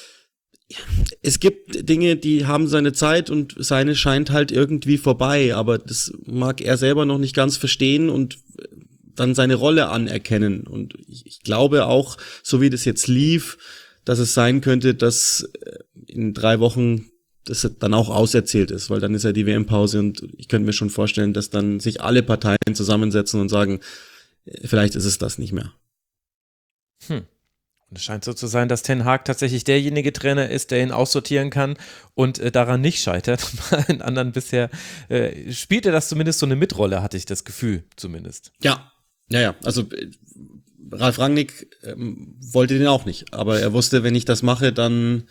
es gibt Dinge, die haben seine Zeit, und seine scheint halt irgendwie vorbei, aber das mag er selber noch nicht ganz verstehen und dann seine Rolle anerkennen. Und ich, ich glaube auch, so wie das jetzt lief, dass es sein könnte, dass in drei Wochen das dann auch auserzählt ist, weil dann ist ja die W M-Pause, und ich könnte mir schon vorstellen, dass dann sich alle Parteien zusammensetzen und sagen, vielleicht ist es das nicht mehr. Hm. Und es scheint so zu sein, dass Ten Hag tatsächlich derjenige Trainer ist, der ihn aussortieren kann und äh, daran nicht scheitert. Bei allen anderen bisher äh, spielt er das zumindest so eine Mitrolle, hatte ich das Gefühl zumindest. Ja, ja, ja, also Ralf Rangnick ähm, wollte den auch nicht, aber er wusste, wenn ich das mache, dann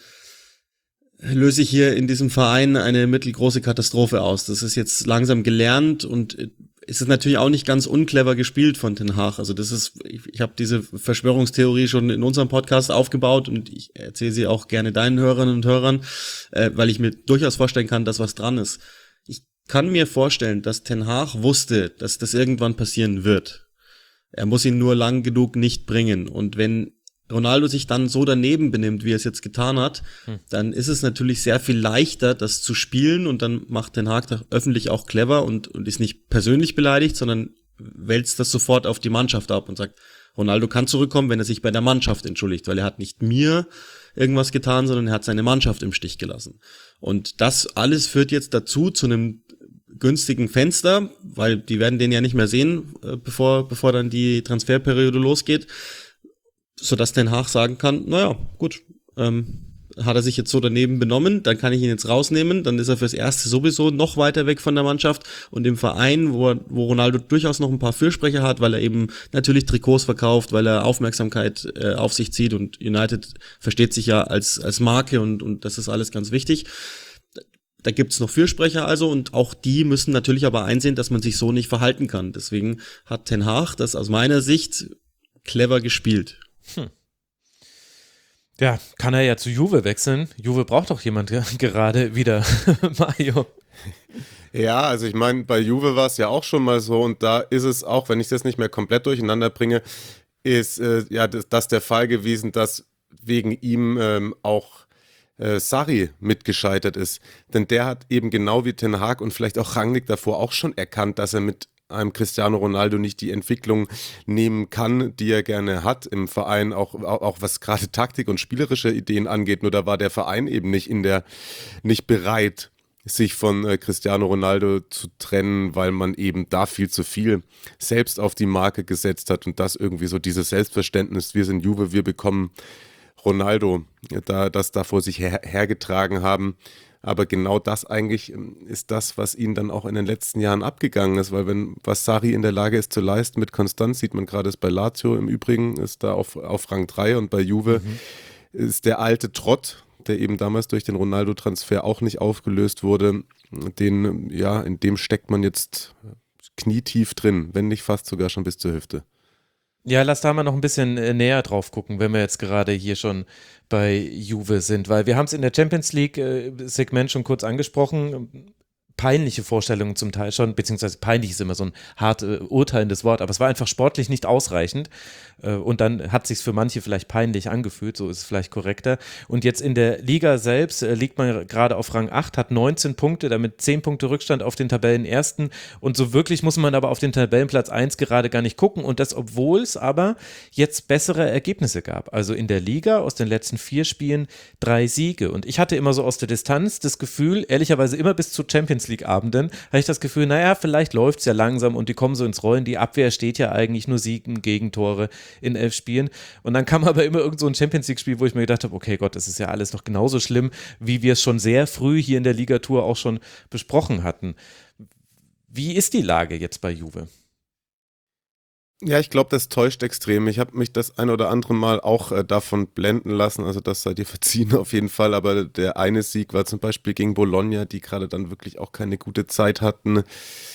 löse ich hier in diesem Verein eine mittelgroße Katastrophe aus. Das ist jetzt langsam gelernt, und es ist natürlich auch nicht ganz unclever gespielt von Ten Hag. Also das ist, ich, ich habe diese Verschwörungstheorie schon in unserem Podcast aufgebaut, und ich erzähle sie auch gerne deinen Hörerinnen und Hörern, äh, weil ich mir durchaus vorstellen kann, dass was dran ist. Ich kann mir vorstellen, dass Ten Hag wusste, dass das irgendwann passieren wird. Er muss ihn nur lang genug nicht bringen. Und wenn Ronaldo sich dann so daneben benimmt, wie er es jetzt getan hat, hm. dann ist es natürlich sehr viel leichter, das zu spielen, und dann macht Ten Hag das öffentlich auch clever und, und ist nicht persönlich beleidigt, sondern wälzt das sofort auf die Mannschaft ab und sagt, Ronaldo kann zurückkommen, wenn er sich bei der Mannschaft entschuldigt, weil er hat nicht mir irgendwas getan, sondern er hat seine Mannschaft im Stich gelassen. Und das alles führt jetzt dazu, zu einem günstigen Fenster, weil die werden den ja nicht mehr sehen, bevor bevor dann die Transferperiode losgeht, sodass Ten Hag sagen kann, naja, gut, ähm, hat er sich jetzt so daneben benommen, dann kann ich ihn jetzt rausnehmen, dann ist er fürs Erste sowieso noch weiter weg von der Mannschaft, und im Verein, wo, wo Ronaldo durchaus noch ein paar Fürsprecher hat, weil er eben natürlich Trikots verkauft, weil er Aufmerksamkeit äh, auf sich zieht, und United versteht sich ja als als Marke, und und das ist alles ganz wichtig. Da gibt's noch Fürsprecher also, und auch die müssen natürlich aber einsehen, dass man sich so nicht verhalten kann. Deswegen hat Ten Hag das aus meiner Sicht clever gespielt. Hm. Ja, kann er ja zu Juve wechseln. Juve braucht doch jemand gerade wieder, Mario. Ja, also ich meine, bei Juve war es ja auch schon mal so, und da ist es auch, wenn ich das nicht mehr komplett durcheinander bringe, ist äh, ja das, das der Fall gewesen, dass wegen ihm ähm, auch Äh, Sarri mitgescheitert ist. Denn der hat eben genau wie Ten Hag und vielleicht auch Rangnick davor auch schon erkannt, dass er mit einem Cristiano Ronaldo nicht die Entwicklung nehmen kann, die er gerne hat im Verein, auch, auch, auch was gerade Taktik und spielerische Ideen angeht. Nur da war der Verein eben nicht in der, nicht bereit, sich von äh, Cristiano Ronaldo zu trennen, weil man eben da viel zu viel selbst auf die Marke gesetzt hat, und das irgendwie so dieses Selbstverständnis, wir sind Juve, wir bekommen Ronaldo, da, das da vor sich her, hergetragen haben. Aber genau das eigentlich ist das, was ihnen dann auch in den letzten Jahren abgegangen ist, weil wenn was Sarri in der Lage ist zu leisten mit Konstanz, sieht man gerade es bei Lazio im Übrigen, ist da auf, auf Rang drei, und bei Juve mhm. ist der alte Trott, der eben damals durch den Ronaldo-Transfer auch nicht aufgelöst wurde, den, ja, in dem steckt man jetzt knietief drin, wenn nicht fast sogar schon bis zur Hüfte. Ja, lass da mal noch ein bisschen äh, näher drauf gucken, wenn wir jetzt gerade hier schon bei Juve sind, weil wir haben es in der Champions League äh, Segment schon kurz angesprochen. peinliche Vorstellungen zum Teil schon, beziehungsweise peinlich ist immer so ein hart äh, urteilendes Wort, aber es war einfach sportlich nicht ausreichend äh, und dann hat sich's für manche vielleicht peinlich angefühlt, so ist es vielleicht korrekter. Und jetzt in der Liga selbst äh, liegt man gerade auf Rang acht, hat neunzehn Punkte, damit zehn Punkte Rückstand auf den Tabellenersten und so wirklich muss man aber auf den Tabellenplatz eins gerade gar nicht gucken und das, obwohl es aber jetzt bessere Ergebnisse gab. Also in der Liga aus den letzten vier Spielen drei Siege und ich hatte immer so aus der Distanz das Gefühl, ehrlicherweise immer bis zu Champions League Abenden, hatte ich das Gefühl, naja, vielleicht läuft es ja langsam und die kommen so ins Rollen, die Abwehr steht ja eigentlich nur Siegen, Gegentore in elf Spielen und dann kam aber immer irgend so ein Champions League Spiel, wo ich mir gedacht habe, okay Gott, das ist ja alles noch genauso schlimm, wie wir es schon sehr früh hier in der Ligatur auch schon besprochen hatten. Wie ist die Lage jetzt bei Juve? Ja, ich glaube, das täuscht extrem. Ich habe mich das ein oder andere Mal auch äh, davon blenden lassen, also das seid ihr verziehen auf jeden Fall, aber der eine Sieg war zum Beispiel gegen Bologna, die gerade dann wirklich auch keine gute Zeit hatten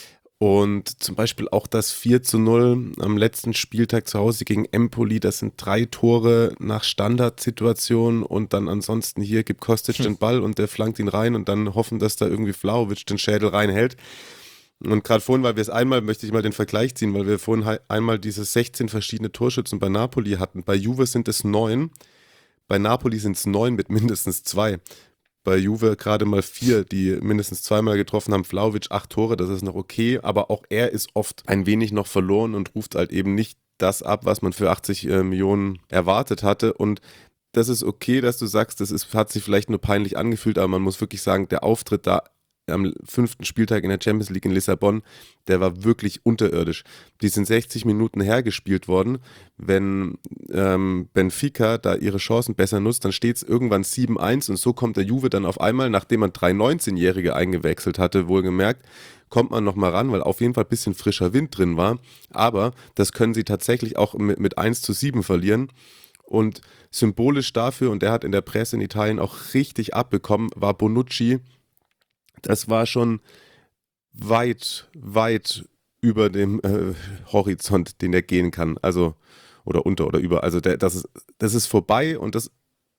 und zum Beispiel auch das vier zu null am letzten Spieltag zu Hause gegen Empoli, das sind drei Tore nach Standardsituation und dann ansonsten hier gibt Kostic hm. den Ball und der flankt ihn rein und dann hoffen, dass da irgendwie Vlahovic den Schädel reinhält. Und gerade vorhin, weil wir es einmal, möchte ich mal den Vergleich ziehen, weil wir vorhin he- einmal diese sechzehn verschiedene Torschützen bei Napoli hatten. Bei Juve sind es neun, bei Napoli sind es neun mit mindestens zwei. Bei Juve gerade mal vier, die mindestens zweimal getroffen haben. Vlahovic acht Tore, das ist noch okay, aber auch er ist oft ein wenig noch verloren und ruft halt eben nicht das ab, was man für achtzig äh, Millionen erwartet hatte. Und das ist okay, dass du sagst, das ist, hat sich vielleicht nur peinlich angefühlt, aber man muss wirklich sagen, der Auftritt da am fünften Spieltag in der Champions League in Lissabon, der war wirklich unterirdisch. Die sind sechzig Minuten hergespielt worden. Wenn ähm, Benfica da ihre Chancen besser nutzt, dann steht es irgendwann sieben eins und so kommt der Juve dann auf einmal, nachdem man drei neunzehnjährige eingewechselt hatte, wohlgemerkt, kommt man nochmal ran, weil auf jeden Fall ein bisschen frischer Wind drin war. Aber das können sie tatsächlich auch mit, mit eins zu sieben verlieren. Und symbolisch dafür, und der hat in der Presse in Italien auch richtig abbekommen, war Bonucci. Das war schon weit, weit über dem äh, Horizont, den er gehen kann. Also, oder unter oder über. Also, der, das, ist, das ist vorbei und das,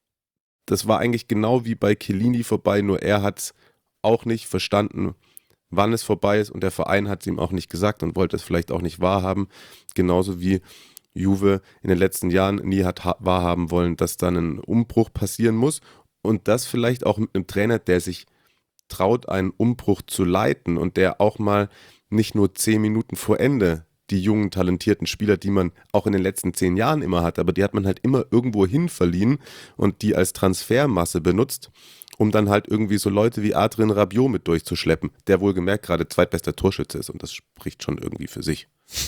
das war eigentlich genau wie bei Chiellini vorbei, nur er hat es auch nicht verstanden, wann es vorbei ist und der Verein hat es ihm auch nicht gesagt und wollte es vielleicht auch nicht wahrhaben. Genauso wie Juve in den letzten Jahren nie hat ha- wahrhaben wollen, dass dann ein Umbruch passieren muss und das vielleicht auch mit einem Trainer, der sich traut, einen Umbruch zu leiten und der auch mal nicht nur zehn Minuten vor Ende die jungen, talentierten Spieler, die man auch in den letzten zehn Jahren immer hat, aber die hat man halt immer irgendwo hin verliehen und die als Transfermasse benutzt, um dann halt irgendwie so Leute wie Adrien Rabiot mit durchzuschleppen, der wohlgemerkt gerade zweitbester Torschütze ist und das spricht schon irgendwie für sich.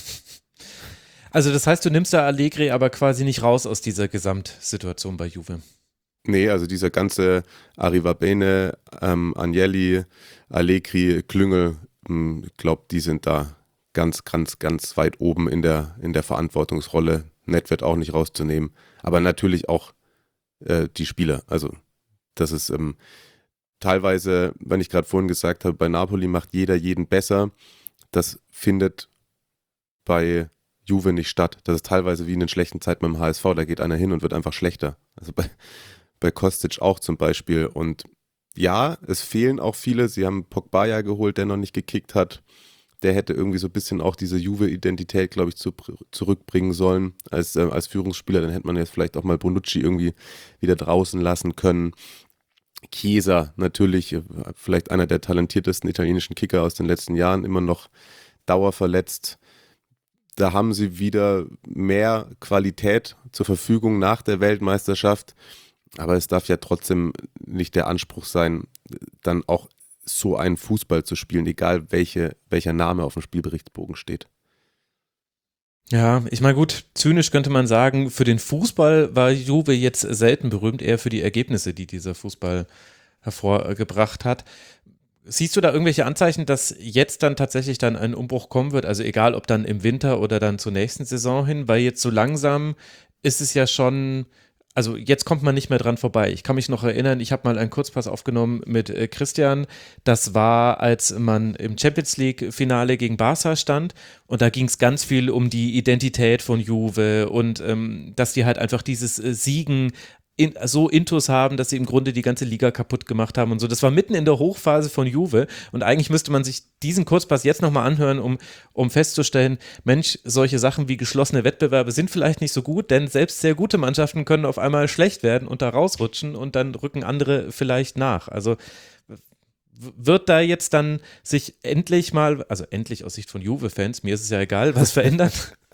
Also das heißt, du nimmst da Allegri aber quasi nicht raus aus dieser Gesamtsituation bei Juve. Nee, also dieser ganze Arrivabene, ähm, Agnelli, Allegri, Klüngel, ich glaube, die sind da ganz, ganz, ganz weit oben in der, in der Verantwortungsrolle. Nedved auch nicht rauszunehmen, aber natürlich auch äh, die Spieler. Also das ist ähm, teilweise, wenn ich gerade vorhin gesagt habe, bei Napoli macht jeder jeden besser. Das findet bei Juve nicht statt. Das ist teilweise wie in den schlechten Zeiten beim H S V, da geht einer hin und wird einfach schlechter. Also bei bei Kostic auch zum Beispiel. Und ja, es fehlen auch viele. Sie haben Pogba ja geholt, der noch nicht gekickt hat. Der hätte irgendwie so ein bisschen auch diese Juve-Identität, glaube ich, zu, zurückbringen sollen als, äh, als Führungsspieler. Dann hätte man jetzt vielleicht auch mal Bonucci irgendwie wieder draußen lassen können. Chiesa natürlich, vielleicht einer der talentiertesten italienischen Kicker aus den letzten Jahren, immer noch dauerverletzt. Da haben sie wieder mehr Qualität zur Verfügung nach der Weltmeisterschaft. Aber es darf ja trotzdem nicht der Anspruch sein, dann auch so einen Fußball zu spielen, egal welche, welcher Name auf dem Spielberichtsbogen steht. Ja, ich meine gut, zynisch könnte man sagen, für den Fußball war Juve jetzt selten berühmt, eher für die Ergebnisse, die dieser Fußball hervorgebracht hat. Siehst du da irgendwelche Anzeichen, dass jetzt dann tatsächlich dann ein Umbruch kommen wird? Also egal, ob dann im Winter oder dann zur nächsten Saison hin, weil jetzt so langsam ist es ja schon... Also jetzt kommt man nicht mehr dran vorbei. Ich kann mich noch erinnern, ich habe mal einen Kurzpass aufgenommen mit äh, Christian. Das war, als man im Champions League-Finale gegen Barca stand und da ging es ganz viel um die Identität von Juve und ähm, dass die halt einfach dieses äh, Siegen in, so Intus haben, dass sie im Grunde die ganze Liga kaputt gemacht haben und so. Das war mitten in der Hochphase von Juve und eigentlich müsste man sich diesen Kurzpass jetzt nochmal anhören, um, um festzustellen, Mensch, solche Sachen wie geschlossene Wettbewerbe sind vielleicht nicht so gut, denn selbst sehr gute Mannschaften können auf einmal schlecht werden und da rausrutschen und dann rücken andere vielleicht nach. Also wird da jetzt dann sich endlich mal, also endlich aus Sicht von Juve-Fans, mir ist es ja egal, was verändern?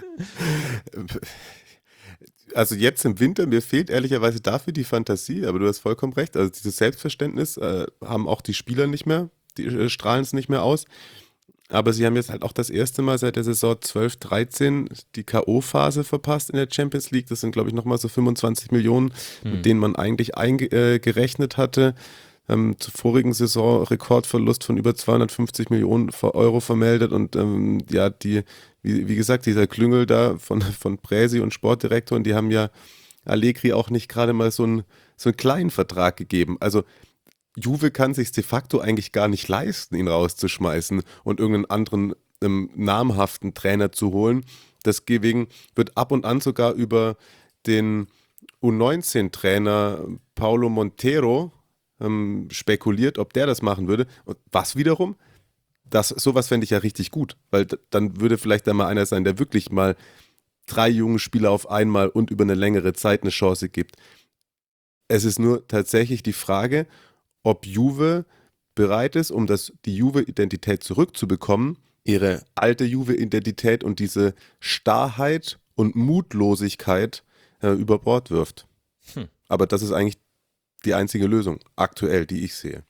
Also jetzt im Winter, mir fehlt ehrlicherweise dafür die Fantasie, aber du hast vollkommen recht. Also dieses Selbstverständnis äh, haben auch die Spieler nicht mehr, die äh, strahlen es nicht mehr aus. Aber sie haben jetzt halt auch das erste Mal seit der Saison zwölf dreizehn die K O-Phase verpasst in der Champions League. Das sind, glaube ich, nochmal so fünfundzwanzig Millionen, hm. mit denen man eigentlich eingerechnet äh, hatte. Ähm, zur vorigen Saison Rekordverlust von über zweihundertfünfzig Millionen Euro vermeldet und ähm, ja, die, wie, wie gesagt, dieser Klüngel da von, von Präsi und Sportdirektor, und die haben ja Allegri auch nicht gerade mal so einen, so einen kleinen Vertrag gegeben. Also Juve kann sich de facto eigentlich gar nicht leisten, ihn rauszuschmeißen und irgendeinen anderen ähm, namhaften Trainer zu holen. Deswegen wird ab und an sogar über den U neunzehn Trainer Paulo Montero ähm, spekuliert, ob der das machen würde. Und was wiederum? Das, sowas fände ich ja richtig gut, weil d- dann würde vielleicht da mal einer sein, der wirklich mal drei junge Spieler auf einmal und über eine längere Zeit eine Chance gibt. Es ist nur tatsächlich die Frage, ob Juve bereit ist, um das, die Juve-Identität zurückzubekommen, ihre alte Juve-Identität und diese Starrheit und Mutlosigkeit äh, über Bord wirft. Hm. Aber das ist eigentlich die einzige Lösung, aktuell, die ich sehe.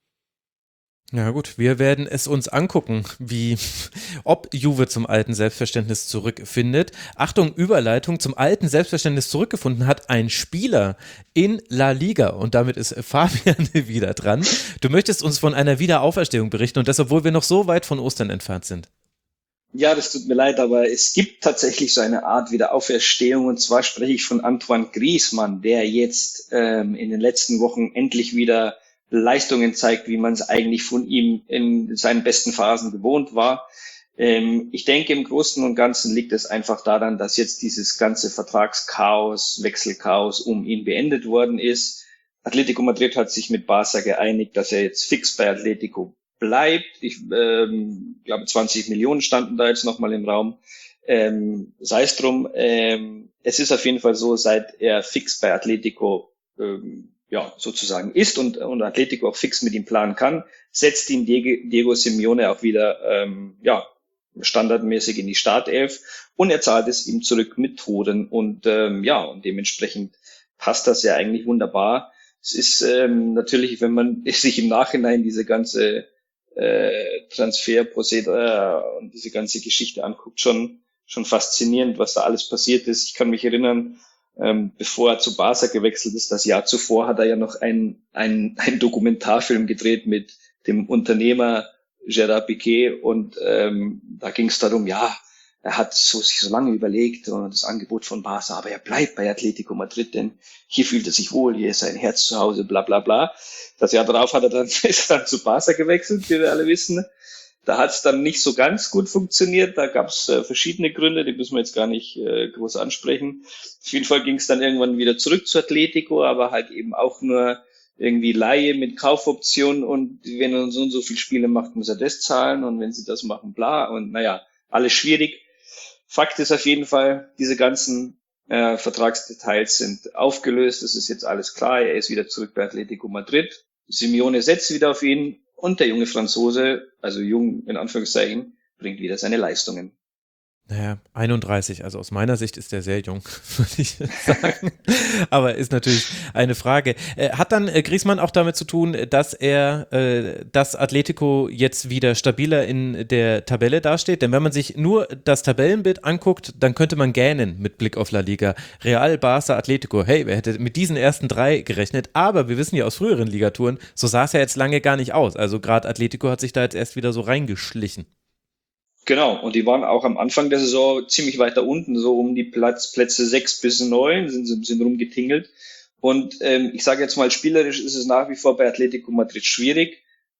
Ja gut, wir werden es uns angucken, wie, ob Juve zum alten Selbstverständnis zurückfindet. Achtung, Überleitung, zum alten Selbstverständnis zurückgefunden hat ein Spieler in La Liga und damit ist Fabian wieder dran. Du möchtest uns von einer Wiederauferstehung berichten und das, obwohl wir noch so weit von Ostern entfernt sind. Ja, das tut mir leid, aber es gibt tatsächlich so eine Art Wiederauferstehung und zwar spreche ich von Antoine Griezmann, der jetzt ähm, in den letzten Wochen endlich wieder Leistungen zeigt, wie man es eigentlich von ihm in seinen besten Phasen gewohnt war. Ähm, ich denke, im Großen und Ganzen liegt es einfach daran, dass jetzt dieses ganze Vertragschaos, Wechselchaos um ihn beendet worden ist. Atletico Madrid hat sich mit Barca geeinigt, dass er jetzt fix bei Atletico bleibt. Ich ähm, glaube, zwanzig Millionen standen da jetzt nochmal im Raum. Ähm, sei es drum. Ähm, es ist auf jeden Fall so, seit er fix bei Atletico ähm, ja, sozusagen ist und, und Atletico auch fix mit ihm planen kann, setzt ihn Diego, Diego Simeone auch wieder, ähm, ja, standardmäßig in die Startelf und er zahlt es ihm zurück mit Toren und, ähm, ja, und dementsprechend passt das ja eigentlich wunderbar. Es ist, ähm, natürlich, wenn man sich im Nachhinein diese ganze, äh, Transferprozedere und diese ganze Geschichte anguckt, schon, schon faszinierend, was da alles passiert ist. Ich kann mich erinnern, Ähm, bevor er zu Barca gewechselt ist, das Jahr zuvor, hat er ja noch einen ein, ein Dokumentarfilm gedreht mit dem Unternehmer Gerard Piqué und ähm, da ging es darum, ja, er hat so, sich so lange überlegt und das Angebot von Barca, aber er bleibt bei Atletico Madrid, denn hier fühlt er sich wohl, hier ist sein Herz zu Hause, bla bla bla. Das Jahr darauf hat er dann, ist er dann zu Barca gewechselt, wie wir alle wissen. Da hat es dann nicht so ganz gut funktioniert. Da gab es äh, verschiedene Gründe, die müssen wir jetzt gar nicht äh, groß ansprechen. Auf jeden Fall ging es dann irgendwann wieder zurück zu Atletico, aber halt eben auch nur irgendwie Leihe mit Kaufoption und wenn er so und so viele Spiele macht, muss er das zahlen und wenn sie das machen, bla und naja, alles schwierig. Fakt ist auf jeden Fall, diese ganzen äh, Vertragsdetails sind aufgelöst. Das ist jetzt alles klar. Er ist wieder zurück bei Atletico Madrid. Simeone setzt wieder auf ihn. Und der junge Franzose, also jung in Anführungszeichen, bringt wieder seine Leistungen. Naja, einunddreißig, also aus meiner Sicht ist er sehr jung, würde ich sagen. Aber ist natürlich eine Frage. Äh, hat dann äh, Griezmann auch damit zu tun, dass er, äh, dass Atletico jetzt wieder stabiler in der Tabelle dasteht? Denn wenn man sich nur das Tabellenbild anguckt, dann könnte man gähnen mit Blick auf La Liga. Real, Barca, Atletico, hey, wer hätte mit diesen ersten drei gerechnet? Aber wir wissen ja aus früheren Ligatouren, so sah es ja jetzt lange gar nicht aus. Also gerade Atletico hat sich da jetzt erst wieder so reingeschlichen. Genau, und die waren auch am Anfang der Saison ziemlich weiter unten, so um die Platz, Plätze sechs bis neun sind, sind rumgetingelt. Und ähm, ich sage jetzt mal, spielerisch ist es nach wie vor bei Atletico Madrid schwierig.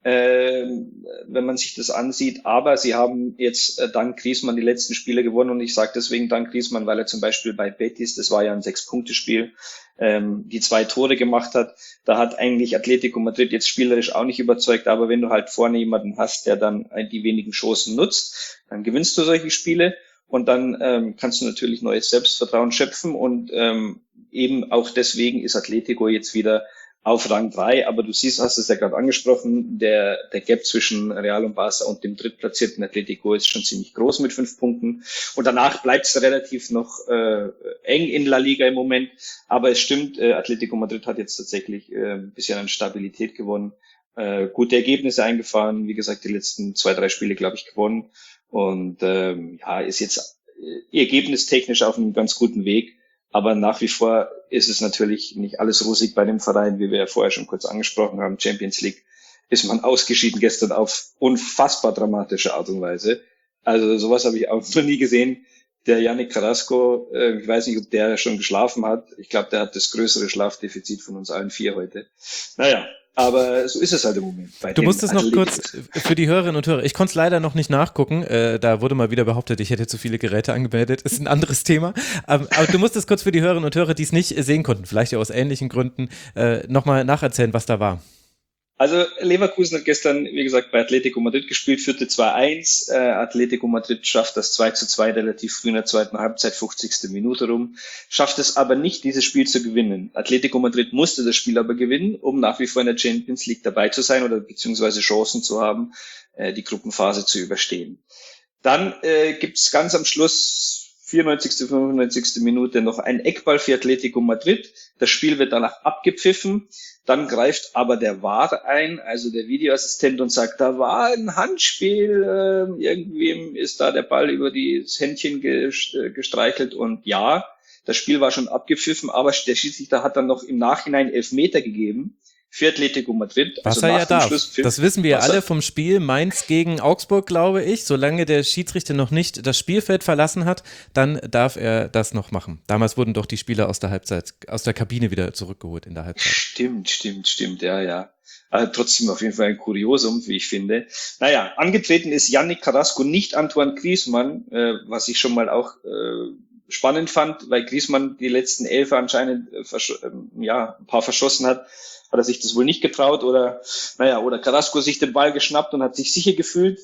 äh, wenn man sich das ansieht. Aber sie haben jetzt äh, dank Griezmann die letzten Spiele gewonnen und ich sage deswegen dank Griezmann, weil er zum Beispiel bei Betis, das war ja ein Sechs-Punkte-Spiel, ähm, die zwei Tore gemacht hat. Da hat eigentlich Atletico Madrid jetzt spielerisch auch nicht überzeugt, aber wenn du halt vorne jemanden hast, der dann die wenigen Chancen nutzt, dann gewinnst du solche Spiele und dann ähm, kannst du natürlich neues Selbstvertrauen schöpfen und ähm, eben auch deswegen ist Atletico jetzt wieder auf Rang drei, aber du siehst, hast es ja gerade angesprochen, der der Gap zwischen Real und Barca und dem drittplatzierten Atletico ist schon ziemlich groß mit fünf Punkten und danach bleibt es relativ noch äh, eng in La Liga im Moment, aber es stimmt, äh, Atletico Madrid hat jetzt tatsächlich äh, ein bisschen an Stabilität gewonnen, äh, gute Ergebnisse eingefahren, wie gesagt, die letzten zwei, drei Spiele, glaube ich, gewonnen und ähm, ja, ist jetzt äh, ergebnistechnisch auf einem ganz guten Weg. Aber nach wie vor ist es natürlich nicht alles rosig bei dem Verein, wie wir ja vorher schon kurz angesprochen haben. Champions League ist man ausgeschieden gestern auf unfassbar dramatische Art und Weise. Also sowas habe ich auch noch nie gesehen. Der Yannick Carrasco, äh, ich weiß nicht, ob der schon geschlafen hat. Ich glaube, der hat das größere Schlafdefizit von uns allen vier heute. Naja, aber so ist es halt im Moment. Bei du musst es noch Athletics. kurz für die Hörerinnen und Hörer, ich konnte es leider noch nicht nachgucken, äh, da wurde mal wieder behauptet, ich hätte zu viele Geräte angemeldet, ist ein anderes Thema, ähm, aber du musst es kurz für die Hörerinnen und Hörer, die es nicht sehen konnten, vielleicht ja aus ähnlichen Gründen, äh, nochmal nacherzählen, was da war. Also Leverkusen hat gestern, wie gesagt, bei Atletico Madrid gespielt, führte zwei eins. Äh, Atletico Madrid schafft das zwei zu zwei relativ früh in der zweiten Halbzeit, fünfzigste Minute rum, schafft es aber nicht, dieses Spiel zu gewinnen. Atletico Madrid musste das Spiel aber gewinnen, um nach wie vor in der Champions League dabei zu sein oder beziehungsweise Chancen zu haben, äh, die Gruppenphase zu überstehen. Dann äh, gibt's ganz am Schluss, vierundneunzigste, fünfundneunzigste Minute, noch ein Eckball für Atletico Madrid. Das Spiel wird danach abgepfiffen. Dann greift aber der V A R ein, also der Videoassistent, und sagt, da war ein Handspiel, äh, irgendwem ist da der Ball über das Händchen gestreichelt und ja, das Spiel war schon abgepfiffen, aber der Schiedsrichter hat dann noch im Nachhinein Elfmeter gegeben für Atletico Madrid. Was also er nach ja dem darf. Schlusspfiff. Das wissen wir Was alle er- vom Spiel Mainz gegen Augsburg, glaube ich. Solange der Schiedsrichter noch nicht das Spielfeld verlassen hat, dann darf er das noch machen. Damals wurden doch die Spieler aus der Halbzeit, aus der Kabine wieder zurückgeholt in der Halbzeit. Stimmt, stimmt, stimmt, ja, ja. Aber trotzdem auf jeden Fall ein Kuriosum, wie ich finde. Naja, angetreten ist Yannick Carrasco, nicht Antoine Griezmann, äh, was ich schon mal auch äh, spannend fand, weil Griezmann die letzten Elfer anscheinend äh, versch- äh, ja, ein paar verschossen hat, hat er sich das wohl nicht getraut oder, naja, oder Carrasco sich den Ball geschnappt und hat sich sicher gefühlt.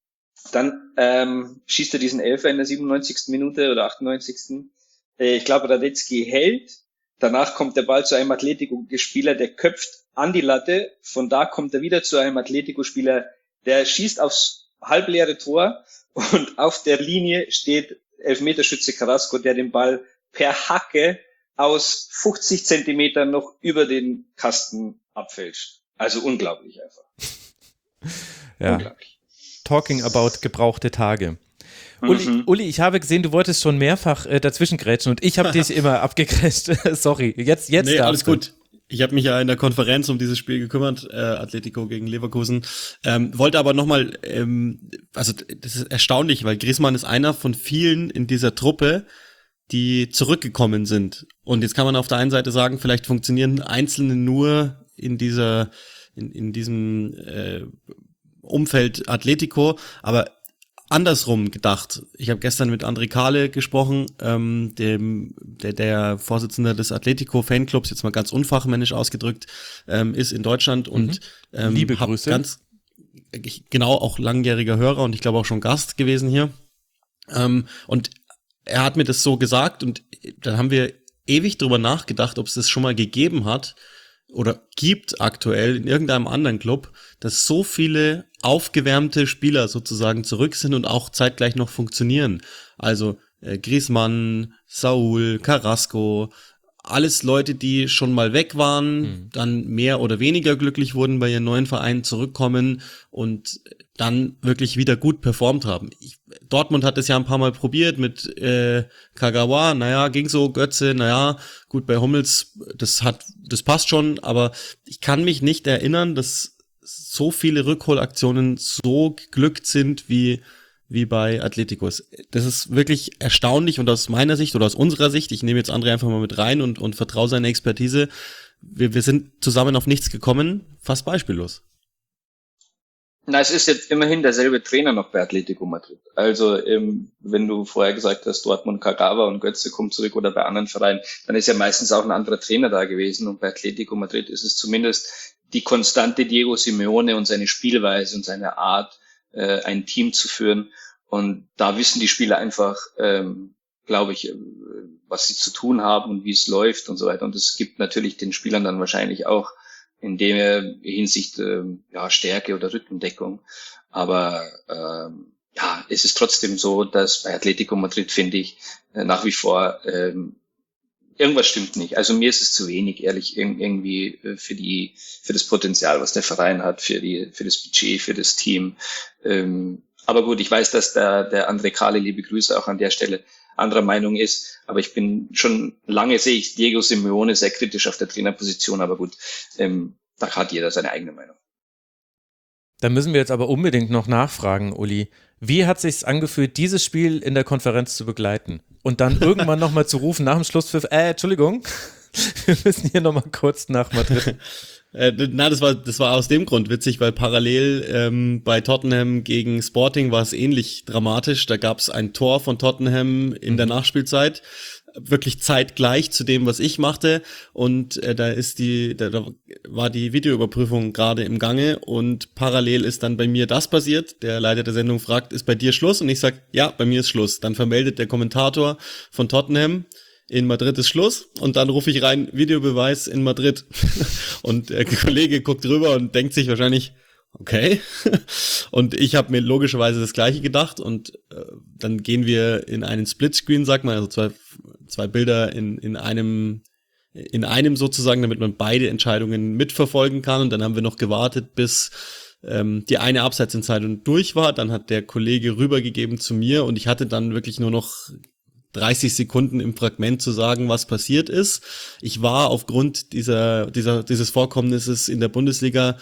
Dann ähm, schießt er diesen Elfer in der siebenundneunzigsten Minute oder achtundneunzigsten Äh, ich glaube, Radetzky hält. Danach kommt der Ball zu einem Atletico-Spieler, der köpft an die Latte. Von da kommt er wieder zu einem Atletico-Spieler, der schießt aufs halbleere Tor und auf der Linie steht Elfmeterschütze Carrasco, der den Ball per Hacke aus fünfzig Zentimetern noch über den Kasten abfälscht. Also unglaublich einfach. Ja. Unglaublich. Talking about gebrauchte Tage. Uli, Mhm. Uli, ich habe gesehen, du wolltest schon mehrfach äh, dazwischen grätschen und ich habe dich immer abgegrätscht. Sorry, jetzt, jetzt Nee, darfst alles du. gut. Ich habe mich ja in der Konferenz um dieses Spiel gekümmert, äh, Atletico gegen Leverkusen. Ähm, wollte aber nochmal, ähm, also das ist erstaunlich, weil Griezmann ist einer von vielen in dieser Truppe, die zurückgekommen sind. Und jetzt kann man auf der einen Seite sagen, vielleicht funktionieren Einzelne nur in dieser, in, in diesem äh, Umfeld Atletico, aber andersrum gedacht. Ich habe gestern mit André Kahle gesprochen, ähm, dem der, der Vorsitzende des Atletico-Fanclubs, jetzt mal ganz unfachmännisch ausgedrückt, ähm, ist in Deutschland und ähm, Liebe hab Grüße. ganz ich, genau auch langjähriger Hörer und ich glaube auch schon Gast gewesen hier. Ähm, und er hat mir das so gesagt und dann haben wir ewig drüber nachgedacht, ob es das schon mal gegeben hat oder gibt aktuell in irgendeinem anderen Club, dass so viele aufgewärmte Spieler sozusagen zurück sind und auch zeitgleich noch funktionieren. Also äh, Griezmann, Saúl, Carrasco, alles Leute, die schon mal weg waren, mhm. dann mehr oder weniger glücklich wurden bei ihren neuen Vereinen, zurückkommen und dann wirklich wieder gut performt haben. Ich, Dortmund hat es ja ein paar Mal probiert mit äh, Kagawa, naja, ging so, Götze, naja, gut, bei Hummels, das hat, das passt schon, aber ich kann mich nicht erinnern, dass so viele Rückholaktionen so geglückt sind wie wie bei Atletico. Das ist wirklich erstaunlich und aus meiner Sicht oder aus unserer Sicht, ich nehme jetzt André einfach mal mit rein und, und vertraue seine Expertise, wir, wir sind zusammen auf nichts gekommen, fast beispiellos. Na, es ist jetzt immerhin derselbe Trainer noch bei Atletico Madrid. Also ähm, wenn du vorher gesagt hast, Dortmund, Kagawa und Götze kommt zurück oder bei anderen Vereinen, dann ist ja meistens auch ein anderer Trainer da gewesen. Und bei Atletico Madrid ist es zumindest die konstante Diego Simeone und seine Spielweise und seine Art, äh, ein Team zu führen. Und da wissen die Spieler einfach, ähm, glaube ich, was sie zu tun haben und wie es läuft und so weiter. Und es gibt natürlich den Spielern dann wahrscheinlich auch in der Hinsicht äh, ja Stärke oder Rückendeckung. Aber ähm, ja, es ist trotzdem so, dass bei Atletico Madrid, finde ich, äh, nach wie vor ähm, irgendwas stimmt nicht. Also mir ist es zu wenig, ehrlich, irgendwie für die, für das Potenzial, was der Verein hat, für die, für das Budget, für das Team. Ähm, aber gut, ich weiß, dass der, der André Kali, liebe Grüße auch an der Stelle, anderer Meinung ist. Aber ich bin schon lange, sehe ich Diego Simeone sehr kritisch auf der Trainerposition. Aber gut, ähm, da hat jeder seine eigene Meinung. Da müssen wir jetzt aber unbedingt noch nachfragen, Uli. Wie hat sich's angefühlt, dieses Spiel in der Konferenz zu begleiten? Und dann irgendwann nochmal zu rufen nach dem Schlusspfiff, äh, Entschuldigung, wir müssen hier nochmal kurz nach Madrid. Äh, na, das war das war aus dem Grund witzig, weil parallel ähm, bei Tottenham gegen Sporting war es ähnlich dramatisch. Da gab es ein Tor von Tottenham in mhm. der Nachspielzeit, wirklich zeitgleich zu dem, was ich machte. Und äh, da ist die, da, da war die Videoüberprüfung gerade im Gange und parallel ist dann bei mir das passiert. Der Leiter der Sendung fragt, ist bei dir Schluss? Und ich sag, ja, bei mir ist Schluss. Dann vermeldet der Kommentator von Tottenham, in Madrid ist Schluss, und dann rufe ich rein, Videobeweis in Madrid. Und der Kollege guckt rüber und denkt sich wahrscheinlich, okay. Und ich habe mir logischerweise das Gleiche gedacht, und äh, dann gehen wir in einen Splitscreen, sagt man, also zwei, zwei Bilder in, in einem in einem sozusagen, damit man beide Entscheidungen mitverfolgen kann. Und dann haben wir noch gewartet, bis ähm, die eine Abseitsentscheidung durch war. Dann hat der Kollege rübergegeben zu mir, und ich hatte dann wirklich nur noch dreißig Sekunden im Fragment zu sagen, was passiert ist. Ich war aufgrund dieser, dieser, dieses Vorkommnisses in der Bundesliga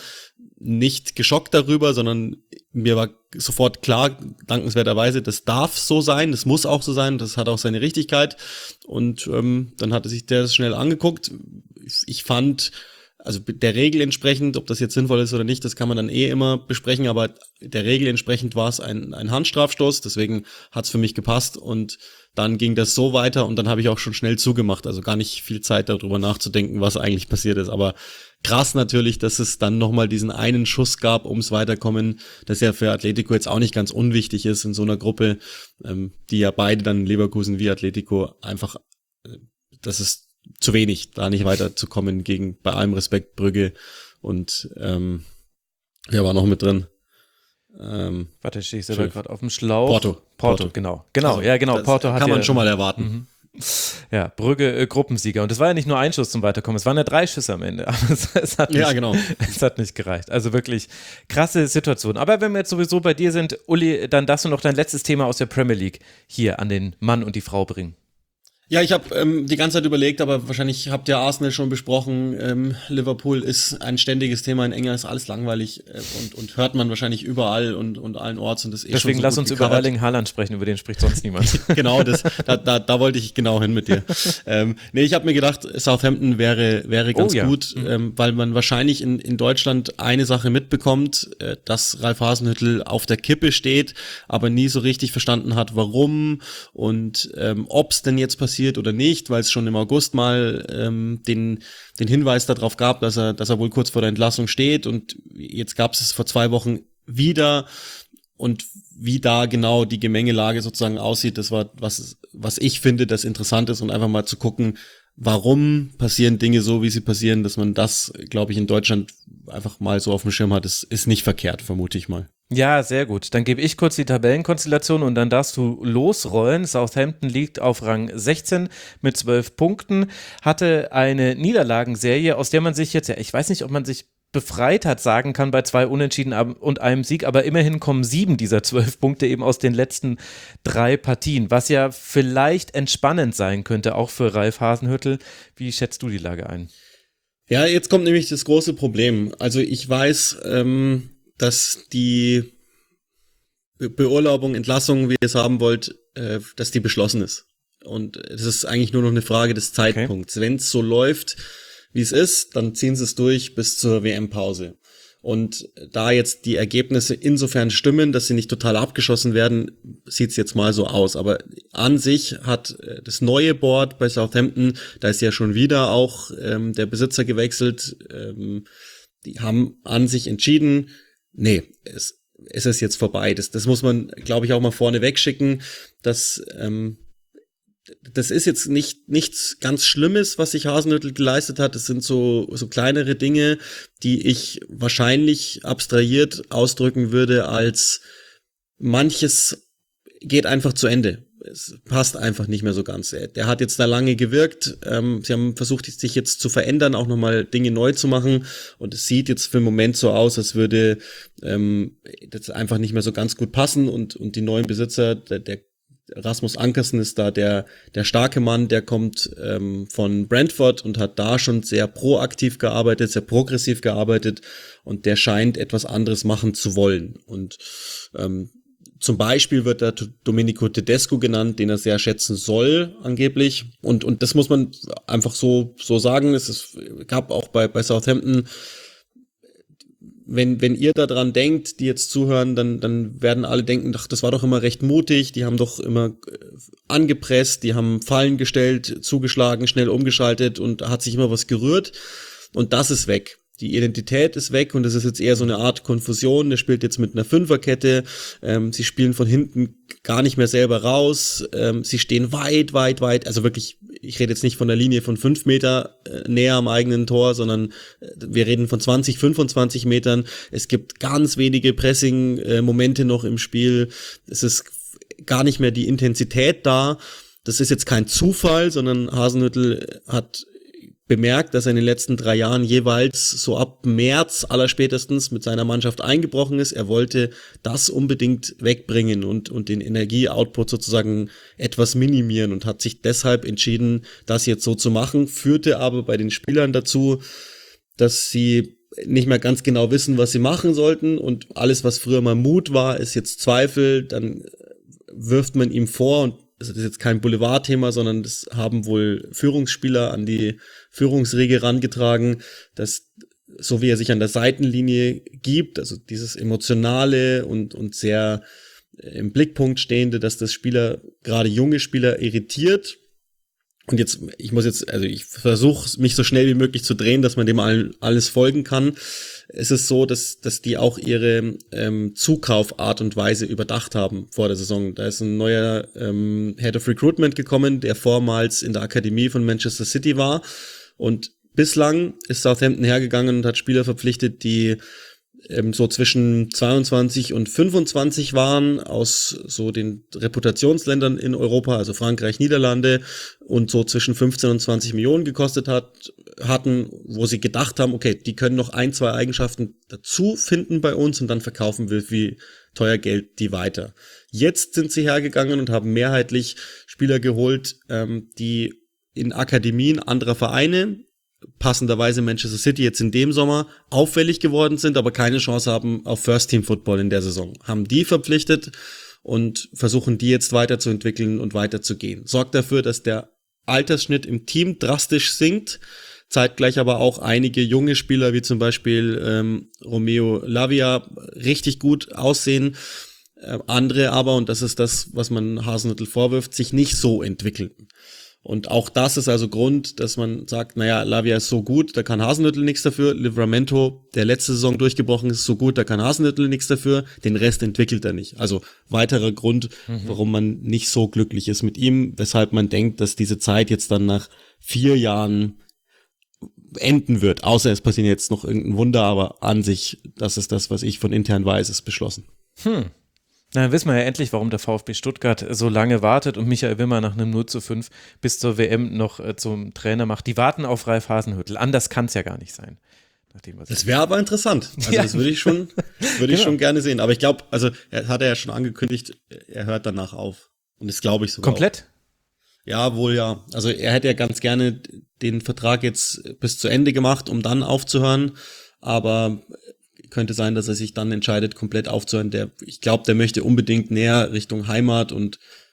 nicht geschockt darüber, sondern mir war sofort klar, dankenswerterweise, das darf so sein, das muss auch so sein, das hat auch seine Richtigkeit. Und ähm, dann hatte sich der das schnell angeguckt. Ich fand, also der Regel entsprechend, ob das jetzt sinnvoll ist oder nicht, das kann man dann eh immer besprechen, aber der Regel entsprechend war es ein, ein Handstrafstoß, deswegen hat es für mich gepasst, und dann ging das so weiter, und dann habe ich auch schon schnell zugemacht, also gar nicht viel Zeit darüber nachzudenken, was eigentlich passiert ist, aber krass natürlich, dass es dann nochmal diesen einen Schuss gab ums Weiterkommen, das ja für Atletico jetzt auch nicht ganz unwichtig ist in so einer Gruppe, ähm, die ja beide dann Leverkusen wie Atletico einfach, äh, das ist zu wenig, da nicht weiterzukommen gegen, bei allem Respekt, Brügge und ähm, wer war noch mit drin? Ähm, Warte, stehe ich selber gerade auf dem Schlauch. Porto. Porto, Porto. genau. Genau, also, ja genau. Porto hat kann man ja, schon mal erwarten. Mhm. Ja, Brügge äh, Gruppensieger. Und es war ja nicht nur ein Schuss zum Weiterkommen, es waren ja drei Schüsse am Ende. Aber es, es, hat nicht, ja, genau. es hat nicht gereicht. Also wirklich krasse Situation. Aber wenn wir jetzt sowieso bei dir sind, Uli, dann darfst du noch dein letztes Thema aus der Premier League hier an den Mann und die Frau bringen. Ja, ich habe ähm, die ganze Zeit überlegt, aber wahrscheinlich habt ihr Arsenal schon besprochen. Ähm, Liverpool ist ein ständiges Thema in England, ist alles langweilig äh, und, und hört man wahrscheinlich überall und, und allen Orts. Und das ist Deswegen schon so lass gut uns gecovert. über Erling Haaland sprechen, über den spricht sonst niemand. Genau, das, da, da, da wollte ich genau hin mit dir. ähm, nee, ich habe mir gedacht, Southampton wäre wäre ganz oh, ja. gut, mhm. ähm, weil man wahrscheinlich in, in Deutschland eine Sache mitbekommt, äh, dass Ralf Hasenhüttl auf der Kippe steht, aber nie so richtig verstanden hat, warum und ähm, ob es denn jetzt passiert oder nicht, weil es schon im August mal ähm, den den Hinweis darauf gab, dass er dass er wohl kurz vor der Entlassung steht, und jetzt gab es es vor zwei Wochen wieder, und wie da genau die Gemengelage sozusagen aussieht, das war was was ich finde, das interessant ist, und einfach mal zu gucken, warum passieren Dinge so, wie sie passieren, dass man das, glaube ich, in Deutschland einfach mal so auf dem Schirm hat, ist, ist nicht verkehrt, vermute ich mal. Ja, sehr gut. Dann gebe ich kurz die Tabellenkonstellation und dann darfst du losrollen. Southampton liegt auf Rang sechzehn mit zwölf Punkten, hatte eine Niederlagenserie, aus der man sich jetzt, ja, ich weiß nicht, ob man sich befreit hat, sagen kann, bei zwei Unentschieden und einem Sieg, aber immerhin kommen sieben dieser zwölf Punkte eben aus den letzten drei Partien, was ja vielleicht entspannend sein könnte, auch für Ralf Hasenhüttl. Wie schätzt du die Lage ein? Ja, jetzt kommt nämlich das große Problem. Also ich weiß, ähm, dass die Be- Beurlaubung, Entlassung, wie ihr es haben wollt, äh, dass die beschlossen ist. Und es ist eigentlich nur noch eine Frage des Zeitpunkts. Okay. Wenn es so läuft, wie es ist, dann ziehen sie es durch bis zur W M-Pause. Und da jetzt die Ergebnisse insofern stimmen, dass sie nicht total abgeschossen werden, sieht's jetzt mal so aus. Aber an sich hat das neue Board bei Southampton, da ist ja schon wieder auch ähm, der Besitzer gewechselt, ähm, die haben an sich entschieden, nee, es, es ist jetzt vorbei. Das, das muss man, glaube ich, auch mal vorne wegschicken, dass ähm, das ist jetzt nicht nichts ganz Schlimmes, was sich Hasenhüttl geleistet hat. Das sind so so kleinere Dinge, die ich wahrscheinlich abstrahiert ausdrücken würde als manches geht einfach zu Ende. Es passt einfach nicht mehr so ganz. Der hat jetzt da lange gewirkt. Ähm, sie haben versucht, sich jetzt zu verändern, auch nochmal Dinge neu zu machen. Und es sieht jetzt für den Moment so aus, als würde ähm, das einfach nicht mehr so ganz gut passen. Und und die neuen Besitzer, der, der Rasmus Ankersen ist da der der starke Mann, der kommt ähm, von Brentford und hat da schon sehr proaktiv gearbeitet, sehr progressiv gearbeitet und der scheint etwas anderes machen zu wollen. Und ähm, zum Beispiel wird da Domenico Tedesco genannt, den er sehr schätzen soll angeblich. Und und das muss man einfach so so sagen. Es ist, gab auch bei bei Southampton, wenn wenn ihr daran denkt, die jetzt zuhören, dann dann werden alle denken, ach, das war doch immer recht mutig, die haben doch immer angepresst, die haben Fallen gestellt, zugeschlagen, schnell umgeschaltet und da hat sich immer was gerührt und das ist weg. Die Identität ist weg und es ist jetzt eher so eine Art Konfusion. Der spielt jetzt mit einer Fünferkette. Ähm, sie spielen von hinten gar nicht mehr selber raus. Ähm, sie stehen weit, weit, weit. Also wirklich, ich rede jetzt nicht von der Linie von fünf Meter äh, näher am eigenen Tor, sondern äh, wir reden von zwanzig, fünfundzwanzig Metern. Es gibt ganz wenige Pressing-Momente noch im Spiel. Es ist gar nicht mehr die Intensität da. Das ist jetzt kein Zufall, sondern Hasenhüttl hat bemerkt, dass er in den letzten drei Jahren jeweils so ab März allerspätestens mit seiner Mannschaft eingebrochen ist. Er wollte das unbedingt wegbringen und und den Energieoutput sozusagen etwas minimieren und hat sich deshalb entschieden, das jetzt so zu machen, führte aber bei den Spielern dazu, dass sie nicht mehr ganz genau wissen, was sie machen sollten und alles, was früher mal Mut war, ist jetzt Zweifel, dann wirft man ihm vor und das ist jetzt kein Boulevardthema, sondern das haben wohl Führungsspieler an die Führungsriege rangetragen, dass so wie er sich an der Seitenlinie gibt, also dieses emotionale und und sehr im Blickpunkt stehende, dass das Spieler, gerade junge Spieler, irritiert. Und jetzt, ich muss jetzt, also ich versuche mich so schnell wie möglich zu drehen, dass man dem all, alles folgen kann. Es ist so, dass dass die auch ihre ähm, Zukaufart und Weise überdacht haben vor der Saison. Da ist ein neuer ähm, Head of Recruitment gekommen, der vormals in der Akademie von Manchester City war. Und bislang ist Southampton hergegangen und hat Spieler verpflichtet, die ähm, so zwischen zweiundzwanzig und fünfundzwanzig waren, aus so den Reputationsländern in Europa, also Frankreich, Niederlande, und so zwischen fünfzehn und zwanzig Millionen gekostet hat, hatten, wo sie gedacht haben, okay, die können noch ein, zwei Eigenschaften dazu finden bei uns und dann verkaufen wir wie teuer Geld die weiter. Jetzt sind sie hergegangen und haben mehrheitlich Spieler geholt, ähm, die in Akademien anderer Vereine, passenderweise Manchester City jetzt in dem Sommer, auffällig geworden sind, aber keine Chance haben auf First-Team-Football in der Saison. Haben die verpflichtet und versuchen die jetzt weiterzuentwickeln und weiterzugehen. Sorgt dafür, dass der Altersschnitt im Team drastisch sinkt, zeitgleich aber auch einige junge Spieler, wie zum Beispiel ähm, Romeo Lavia, richtig gut aussehen. Äh, andere aber, und das ist das, was man Hasenhüttl vorwirft, sich nicht so entwickeln. Und auch das ist also Grund, dass man sagt, naja, Lavia ist so gut, da kann Hasenhüttl nichts dafür. Livramento, der letzte Saison durchgebrochen ist, so gut, da kann Hasenhüttl nichts dafür. Den Rest entwickelt er nicht. Also weiterer Grund, mhm. warum man nicht so glücklich ist mit ihm, weshalb man denkt, dass diese Zeit jetzt dann nach vier Jahren enden wird. Außer es passiert jetzt noch irgendein Wunder, aber an sich, das ist das, was ich von intern weiß, ist beschlossen. Hm. Na, dann wissen wir ja endlich, warum der VfB Stuttgart so lange wartet und Michael Wimmer nach einem null zu fünf bis zur W M noch äh, zum Trainer macht. Die warten auf Ralf Hasenhüttl. Anders kann es ja gar nicht sein. Nachdem, was das wäre aber interessant. Also ja. das würde ich schon, würde ich genau. schon gerne sehen. Aber ich glaube, also er hat er ja schon angekündigt, er hört danach auf. Und das glaube ich sogar. Komplett? Auch. Ja, wohl ja. Also er hätte ja ganz gerne den Vertrag jetzt bis zu Ende gemacht, um dann aufzuhören. Aber könnte sein, dass er sich dann entscheidet, komplett aufzuhören. Der, ich glaube, der möchte unbedingt näher Richtung Heimat und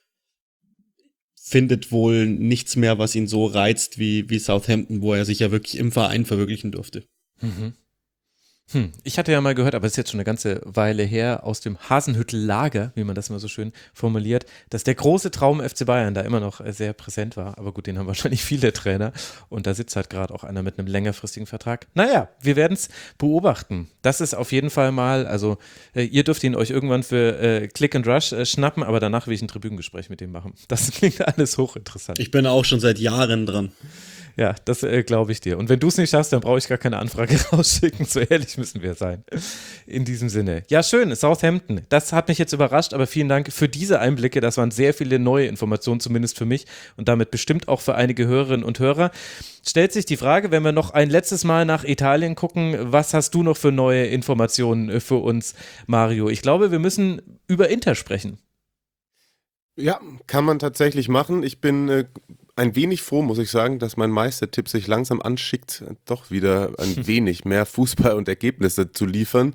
findet wohl nichts mehr, was ihn so reizt wie, wie Southampton, wo er sich ja wirklich im Verein verwirklichen durfte. Mhm. Hm, ich hatte ja mal gehört, aber es ist jetzt schon eine ganze Weile her, aus dem Hasenhüttl-Lager, wie man das immer so schön formuliert, dass der große Traum F C Bayern da immer noch äh, sehr präsent war. Aber gut, den haben wahrscheinlich viele Trainer. Und da sitzt halt gerade auch einer mit einem längerfristigen Vertrag. Naja, wir werden es beobachten. Das ist auf jeden Fall mal, also äh, ihr dürft ihn euch irgendwann für äh, Click and Rush äh, schnappen, aber danach will ich ein Tribünengespräch mit dem machen. Das klingt alles hochinteressant. Ich bin auch schon seit Jahren dran. Ja, das äh, glaube ich dir. Und wenn du es nicht schaffst, dann brauche ich gar keine Anfrage rausschicken. So ehrlich müssen wir sein. In diesem Sinne. Ja, schön, Southampton. Das hat mich jetzt überrascht, aber vielen Dank für diese Einblicke. Das waren sehr viele neue Informationen, zumindest für mich und damit bestimmt auch für einige Hörerinnen und Hörer. Stellt sich die Frage, wenn wir noch ein letztes Mal nach Italien gucken, was hast du noch für neue Informationen für uns, Mario? Ich glaube, wir müssen über Inter sprechen. Ja, kann man tatsächlich machen. Ich bin äh, ein wenig froh, muss ich sagen, dass mein Meistertipp sich langsam anschickt, doch wieder ein wenig mehr Fußball und Ergebnisse zu liefern.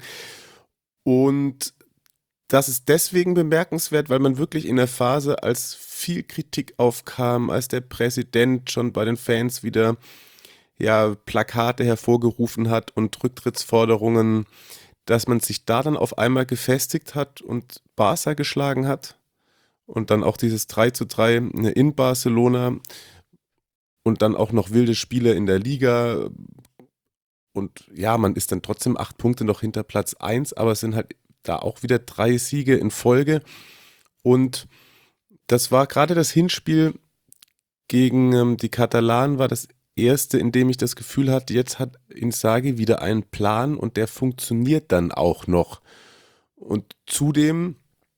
Und das ist deswegen bemerkenswert, weil man wirklich in der Phase, als viel Kritik aufkam, als der Präsident schon bei den Fans wieder ja, Plakate hervorgerufen hat und Rücktrittsforderungen, dass man sich da dann auf einmal gefestigt hat und Barca geschlagen hat. Und dann auch dieses drei zu drei in Barcelona und dann auch noch wilde Spiele in der Liga. Und ja, man ist dann trotzdem acht Punkte noch hinter Platz eins, aber es sind halt da auch wieder drei Siege in Folge. Und das war gerade das Hinspiel gegen ähm, die Katalanen, war das erste, in dem ich das Gefühl hatte, jetzt hat Inzaghi wieder einen Plan und der funktioniert dann auch noch. Und zudem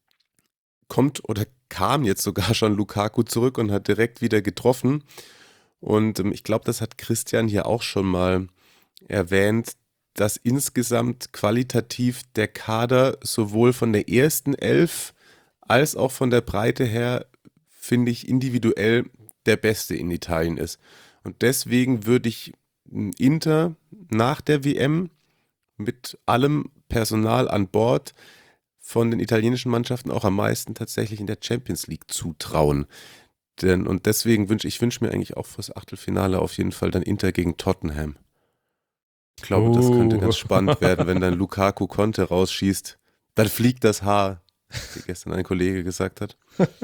kommt oder kam jetzt sogar schon Lukaku zurück und hat direkt wieder getroffen. Und ähm, ich glaube, das hat Christian hier auch schon mal erwähnt, dass insgesamt qualitativ der Kader sowohl von der ersten Elf als auch von der Breite her, finde ich, individuell der beste in Italien ist. Und deswegen würde ich Inter nach der W M mit allem Personal an Bord von den italienischen Mannschaften auch am meisten tatsächlich in der Champions League zutrauen. Denn, und deswegen wünsche ich wünsch mir eigentlich auch fürs Achtelfinale auf jeden Fall dann Inter gegen Tottenham. Ich glaube, oh. das könnte ganz spannend werden, wenn dann Lukaku Conte rausschießt. Dann fliegt das Haar, wie gestern ein Kollege gesagt hat.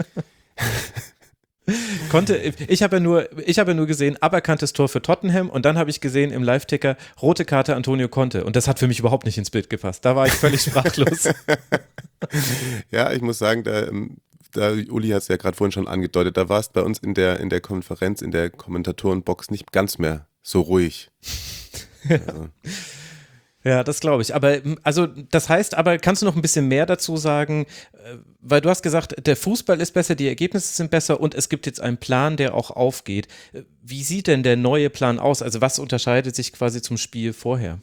Conte, ich habe ja nur, ich habe ja nur gesehen, aberkanntes Tor für Tottenham und dann habe ich gesehen im Live-Ticker rote Karte Antonio Conte und das hat für mich überhaupt nicht ins Bild gepasst. Da war ich völlig sprachlos. Ja, ich muss sagen, da, da Uli hat es ja gerade vorhin schon angedeutet, da war es bei uns in der, in der Konferenz, in der Kommentatorenbox nicht ganz mehr so ruhig. Also. Ja, das glaube ich. Aber also das heißt, aber kannst du noch ein bisschen mehr dazu sagen? Weil du hast gesagt, der Fußball ist besser, die Ergebnisse sind besser und es gibt jetzt einen Plan, der auch aufgeht. Wie sieht denn der neue Plan aus? Also was unterscheidet sich quasi zum Spiel vorher?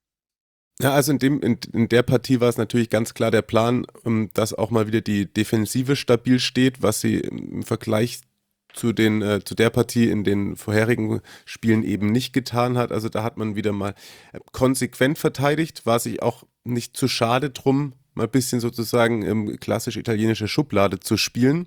Ja, also in, dem, in, in der Partie war es natürlich ganz klar der Plan, dass auch mal wieder die Defensive stabil steht, was sie im Vergleich zu den äh, zu der Partie in den vorherigen Spielen eben nicht getan hat. Also da hat man wieder mal konsequent verteidigt, war sich auch nicht zu schade drum, mal ein bisschen sozusagen ähm, klassisch italienische Schublade zu spielen.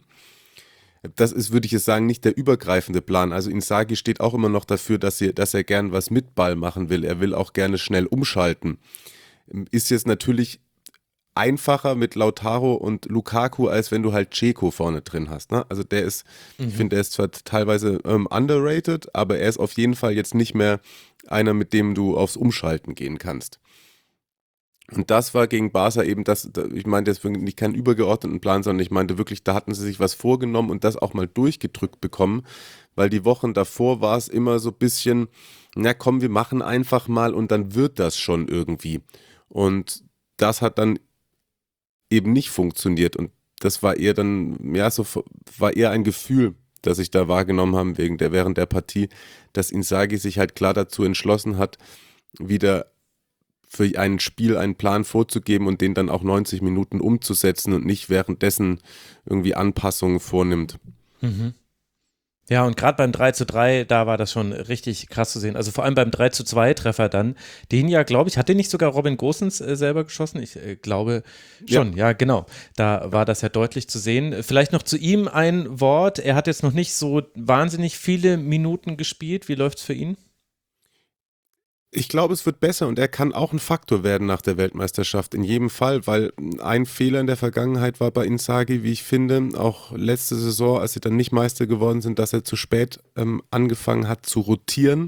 Das ist, würde ich jetzt sagen, nicht der übergreifende Plan. Also Inzaghi steht auch immer noch dafür, dass, sie, dass er gern was mit Ball machen will. Er will auch gerne schnell umschalten. Ist jetzt natürlich einfacher mit Lautaro und Lukaku, als wenn du halt Dzeko vorne drin hast. Ne? Also der ist, mhm. ich finde, der ist zwar teilweise ähm, underrated, aber er ist auf jeden Fall jetzt nicht mehr einer, mit dem du aufs Umschalten gehen kannst. Und das war gegen Barca eben das, ich meinte jetzt nicht keinen übergeordneten Plan, sondern ich meinte wirklich, da hatten sie sich was vorgenommen und das auch mal durchgedrückt bekommen, weil die Wochen davor war es immer so ein bisschen, na komm, wir machen einfach mal und dann wird das schon irgendwie. Und das hat dann eben nicht funktioniert und das war eher dann, ja, so war eher ein Gefühl, das ich da wahrgenommen habe wegen der, während der Partie, dass Inzaghi sich halt klar dazu entschlossen hat, wieder für ein Spiel einen Plan vorzugeben und den dann auch neunzig Minuten umzusetzen und nicht währenddessen irgendwie Anpassungen vornimmt. Mhm. Ja, und gerade beim drei zu drei, da war das schon richtig krass zu sehen. Also vor allem beim drei zu zwei Treffer dann, den ja, glaube ich, hat den nicht sogar Robin Gosens äh, selber geschossen? Ich äh, glaube schon, ja. ja, genau. Da war das ja deutlich zu sehen. Vielleicht noch zu ihm ein Wort. Er hat jetzt noch nicht so wahnsinnig viele Minuten gespielt. Wie läuft es für ihn? Ich glaube, es wird besser und er kann auch ein Faktor werden nach der Weltmeisterschaft, in jedem Fall, weil ein Fehler in der Vergangenheit war bei Inzaghi, wie ich finde, auch letzte Saison, als sie dann nicht Meister geworden sind, dass er zu spät ähm, angefangen hat zu rotieren.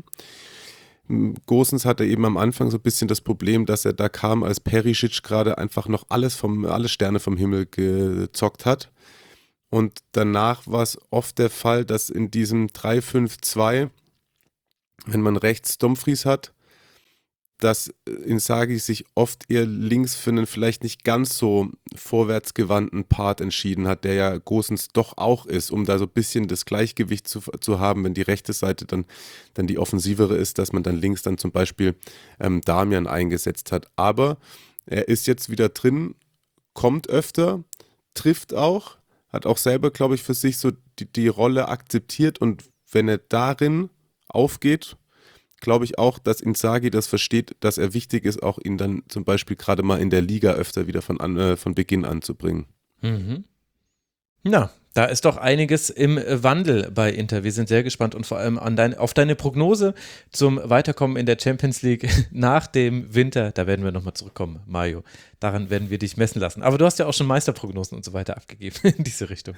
Gosens hatte eben am Anfang so ein bisschen das Problem, dass er da kam, als Perisic gerade einfach noch alles vom, alle Sterne vom Himmel gezockt hat. Und danach war es oft der Fall, dass in diesem drei fünf zwei, wenn man rechts Dumfries hat, dass Inzaghi sich oft eher links für einen vielleicht nicht ganz so vorwärtsgewandten Part entschieden hat, der ja Gosens doch auch ist, um da so ein bisschen das Gleichgewicht zu, zu haben, wenn die rechte Seite dann, dann die offensivere ist, dass man dann links dann zum Beispiel ähm, Damian eingesetzt hat. Aber er ist jetzt wieder drin, kommt öfter, trifft auch, hat auch selber, glaube ich, für sich so die, die Rolle akzeptiert und wenn er darin aufgeht, glaube ich auch, dass Inzaghi das versteht, dass er wichtig ist, auch ihn dann zum Beispiel gerade mal in der Liga öfter wieder von, an, äh, von Beginn an zu bringen. Mhm. Na, da ist doch einiges im Wandel bei Inter. Wir sind sehr gespannt und vor allem an dein, auf deine Prognose zum Weiterkommen in der Champions League nach dem Winter. Da werden wir nochmal zurückkommen, Mario. Daran werden wir dich messen lassen. Aber du hast ja auch schon Meisterprognosen und so weiter abgegeben in diese Richtung.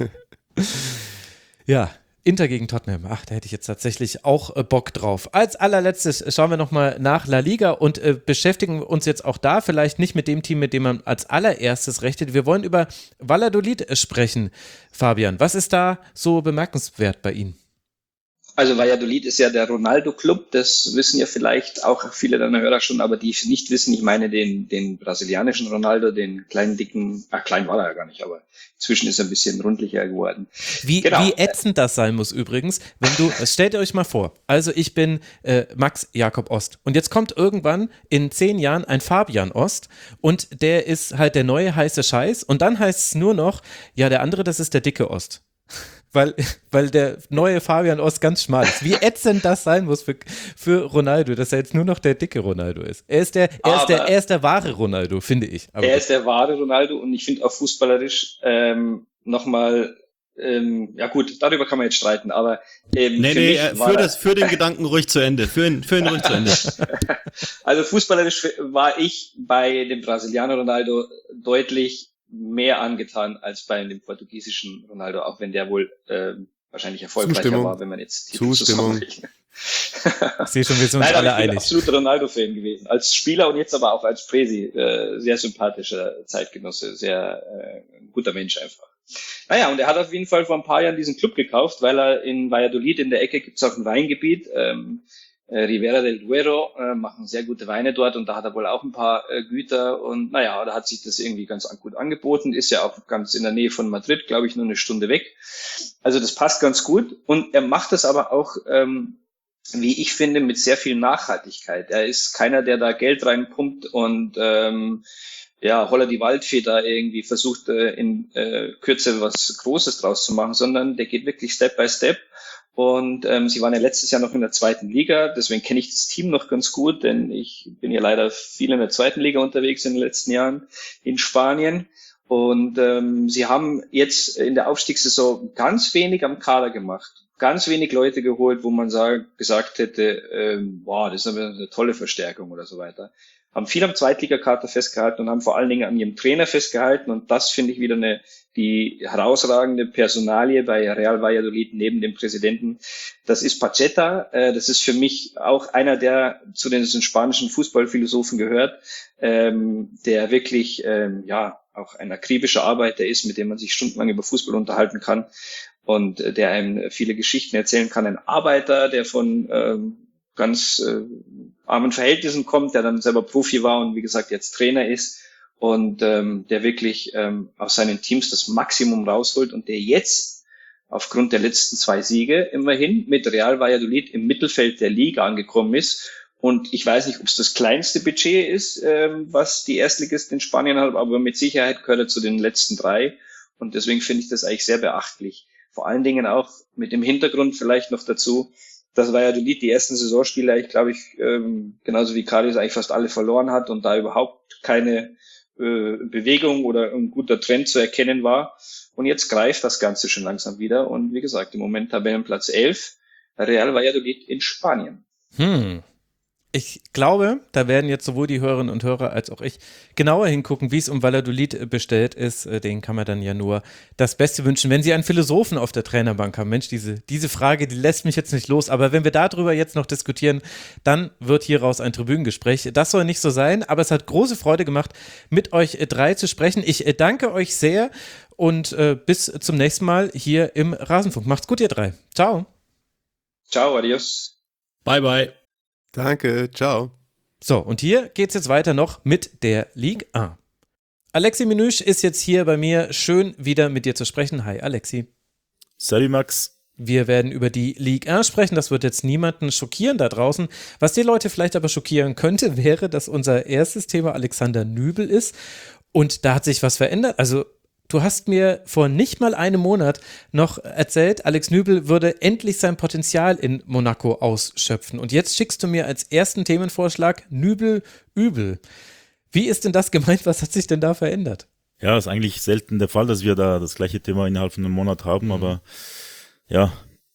Ja. Inter gegen Tottenham, ach, da hätte ich jetzt tatsächlich auch äh, Bock drauf. Als allerletztes schauen wir nochmal nach La Liga und äh, beschäftigen uns jetzt auch da vielleicht nicht mit dem Team, mit dem man als allererstes rechnet. Wir wollen über Valladolid sprechen, Fabian. Was ist da so bemerkenswert bei Ihnen? Also Valladolid ist ja der Ronaldo-Club, das wissen ja vielleicht auch viele deiner Hörer schon, aber die nicht wissen, ich meine den, den brasilianischen Ronaldo, den kleinen, dicken, ach klein war er ja gar nicht, aber inzwischen ist er ein bisschen rundlicher geworden. Wie, genau. Wie ätzend das sein muss übrigens, wenn du, stellt euch mal vor, also ich bin äh, Max Jakob Ost und jetzt kommt irgendwann in zehn Jahren ein Fabian Ost und der ist halt der neue heiße Scheiß und dann heißt es nur noch, ja der andere, das ist der dicke Ost. Weil, weil der neue Fabian Ost ganz schmal ist. Wie ätzend das sein muss für, für Ronaldo, dass er jetzt nur noch der dicke Ronaldo ist. Er ist der, er ist der, er ist der wahre Ronaldo, finde ich. Aber er ist der wahre Ronaldo und ich finde auch fußballerisch ähm, nochmal, ähm, ja gut, darüber kann man jetzt streiten, aber ähm, nee, für nee, mich äh, war führ, das, führ den Gedanken ruhig zu Ende. Führ ihn, führ ihn ruhig zu Ende. Also fußballerisch war ich bei dem Brasilianer Ronaldo deutlich mehr angetan als bei dem portugiesischen Ronaldo, auch wenn der wohl äh, wahrscheinlich erfolgreicher Zustimmung. war, wenn man jetzt Titel Zustimmung. Ich sehe schon, wir sind uns Nein, alle ich bin einig. Absoluter Ronaldo-Fan gewesen, als Spieler und jetzt aber auch als Präsi, äh, sehr sympathischer Zeitgenosse, sehr äh, guter Mensch einfach. Naja, und er hat auf jeden Fall vor ein paar Jahren diesen Club gekauft, weil er in Valladolid in der Ecke gibt's auch ein Weingebiet, ähm, Äh, Ribera del Duero, äh, machen sehr gute Weine dort und da hat er wohl auch ein paar äh, Güter und naja, da hat sich das irgendwie ganz gut angeboten, ist ja auch ganz in der Nähe von Madrid, glaube ich, nur eine Stunde weg. Also das passt ganz gut und er macht das aber auch, ähm, wie ich finde, mit sehr viel Nachhaltigkeit. Er ist keiner, der da Geld reinpumpt und ähm, ja, Holla die Waldfee da irgendwie versucht, äh, in äh, Kürze was Großes draus zu machen, sondern der geht wirklich Step by Step. Und ähm, sie waren ja letztes Jahr noch in der zweiten Liga, deswegen kenne ich das Team noch ganz gut, denn ich bin ja leider viel in der zweiten Liga unterwegs in den letzten Jahren in Spanien. Und ähm, sie haben jetzt in der Aufstiegssaison ganz wenig am Kader gemacht, ganz wenig Leute geholt, wo man sag, gesagt hätte, ähm, boah, das ist eine, eine tolle Verstärkung oder so weiter. Haben viel am Zweitligakader festgehalten und haben vor allen Dingen an ihrem Trainer festgehalten. Und das finde ich wieder eine die herausragende Personalie bei Real Valladolid neben dem Präsidenten. Das ist Pacheta. Äh, das ist für mich auch einer, der zu den spanischen Fußballphilosophen gehört, ähm, der wirklich ähm, ja auch ein akribischer Arbeiter ist, mit dem man sich stundenlang über Fußball unterhalten kann und äh, der einem viele Geschichten erzählen kann. Ein Arbeiter, der von ähm, ganz äh, armen Verhältnissen kommt, der dann selber Profi war und wie gesagt jetzt Trainer ist und ähm, der wirklich ähm, aus seinen Teams das Maximum rausholt und der jetzt aufgrund der letzten zwei Siege immerhin mit Real Valladolid im Mittelfeld der Liga angekommen ist. Und ich weiß nicht, ob es das kleinste Budget ist, ähm, was die Erstligisten in Spanien hat, aber mit Sicherheit gehört er zu den letzten drei. Und deswegen finde ich das eigentlich sehr beachtlich. Vor allen Dingen auch mit dem Hintergrund vielleicht noch dazu, dass Valladolid die ersten Saisonspiele, ich glaube ich, ähm, genauso wie Cádiz eigentlich fast alle verloren hat und da überhaupt keine äh, Bewegung oder ein guter Trend zu erkennen war. Und jetzt greift das Ganze schon langsam wieder. Und wie gesagt, im Moment Tabellenplatz elf, Real Valladolid in Spanien. Hm. Ich glaube, da werden jetzt sowohl die Hörerinnen und Hörer als auch ich genauer hingucken, wie es um Valladolid bestellt ist. Den kann man dann ja nur das Beste wünschen, wenn sie einen Philosophen auf der Trainerbank haben. Mensch, diese, diese Frage, die lässt mich jetzt nicht los. Aber wenn wir darüber jetzt noch diskutieren, dann wird hieraus ein Tribünengespräch. Das soll nicht so sein, aber es hat große Freude gemacht, mit euch drei zu sprechen. Ich danke euch sehr und äh, bis zum nächsten Mal hier im Rasenfunk. Macht's gut, ihr drei. Ciao. Ciao, adios. Bye, bye. Danke, ciao. So, und hier geht's jetzt weiter noch mit der Ligue eins. Alexi Menüsch ist jetzt hier bei mir. Schön, wieder mit dir zu sprechen. Hi, Alexi. Salut, Max. Wir werden über die Ligue eins sprechen. Das wird jetzt niemanden schockieren da draußen. Was die Leute vielleicht aber schockieren könnte, wäre, dass unser erstes Thema Alexander Nübel ist. Und da hat sich was verändert. Also, du hast mir vor nicht mal einem Monat noch erzählt, Alex Nübel würde endlich sein Potenzial in Monaco ausschöpfen. Und jetzt schickst du mir als ersten Themenvorschlag Nübel übel. Wie ist denn das gemeint? Was hat sich denn da verändert? Ja, ist eigentlich selten der Fall, dass wir da das gleiche Thema innerhalb von einem Monat haben. Mhm. Aber ja,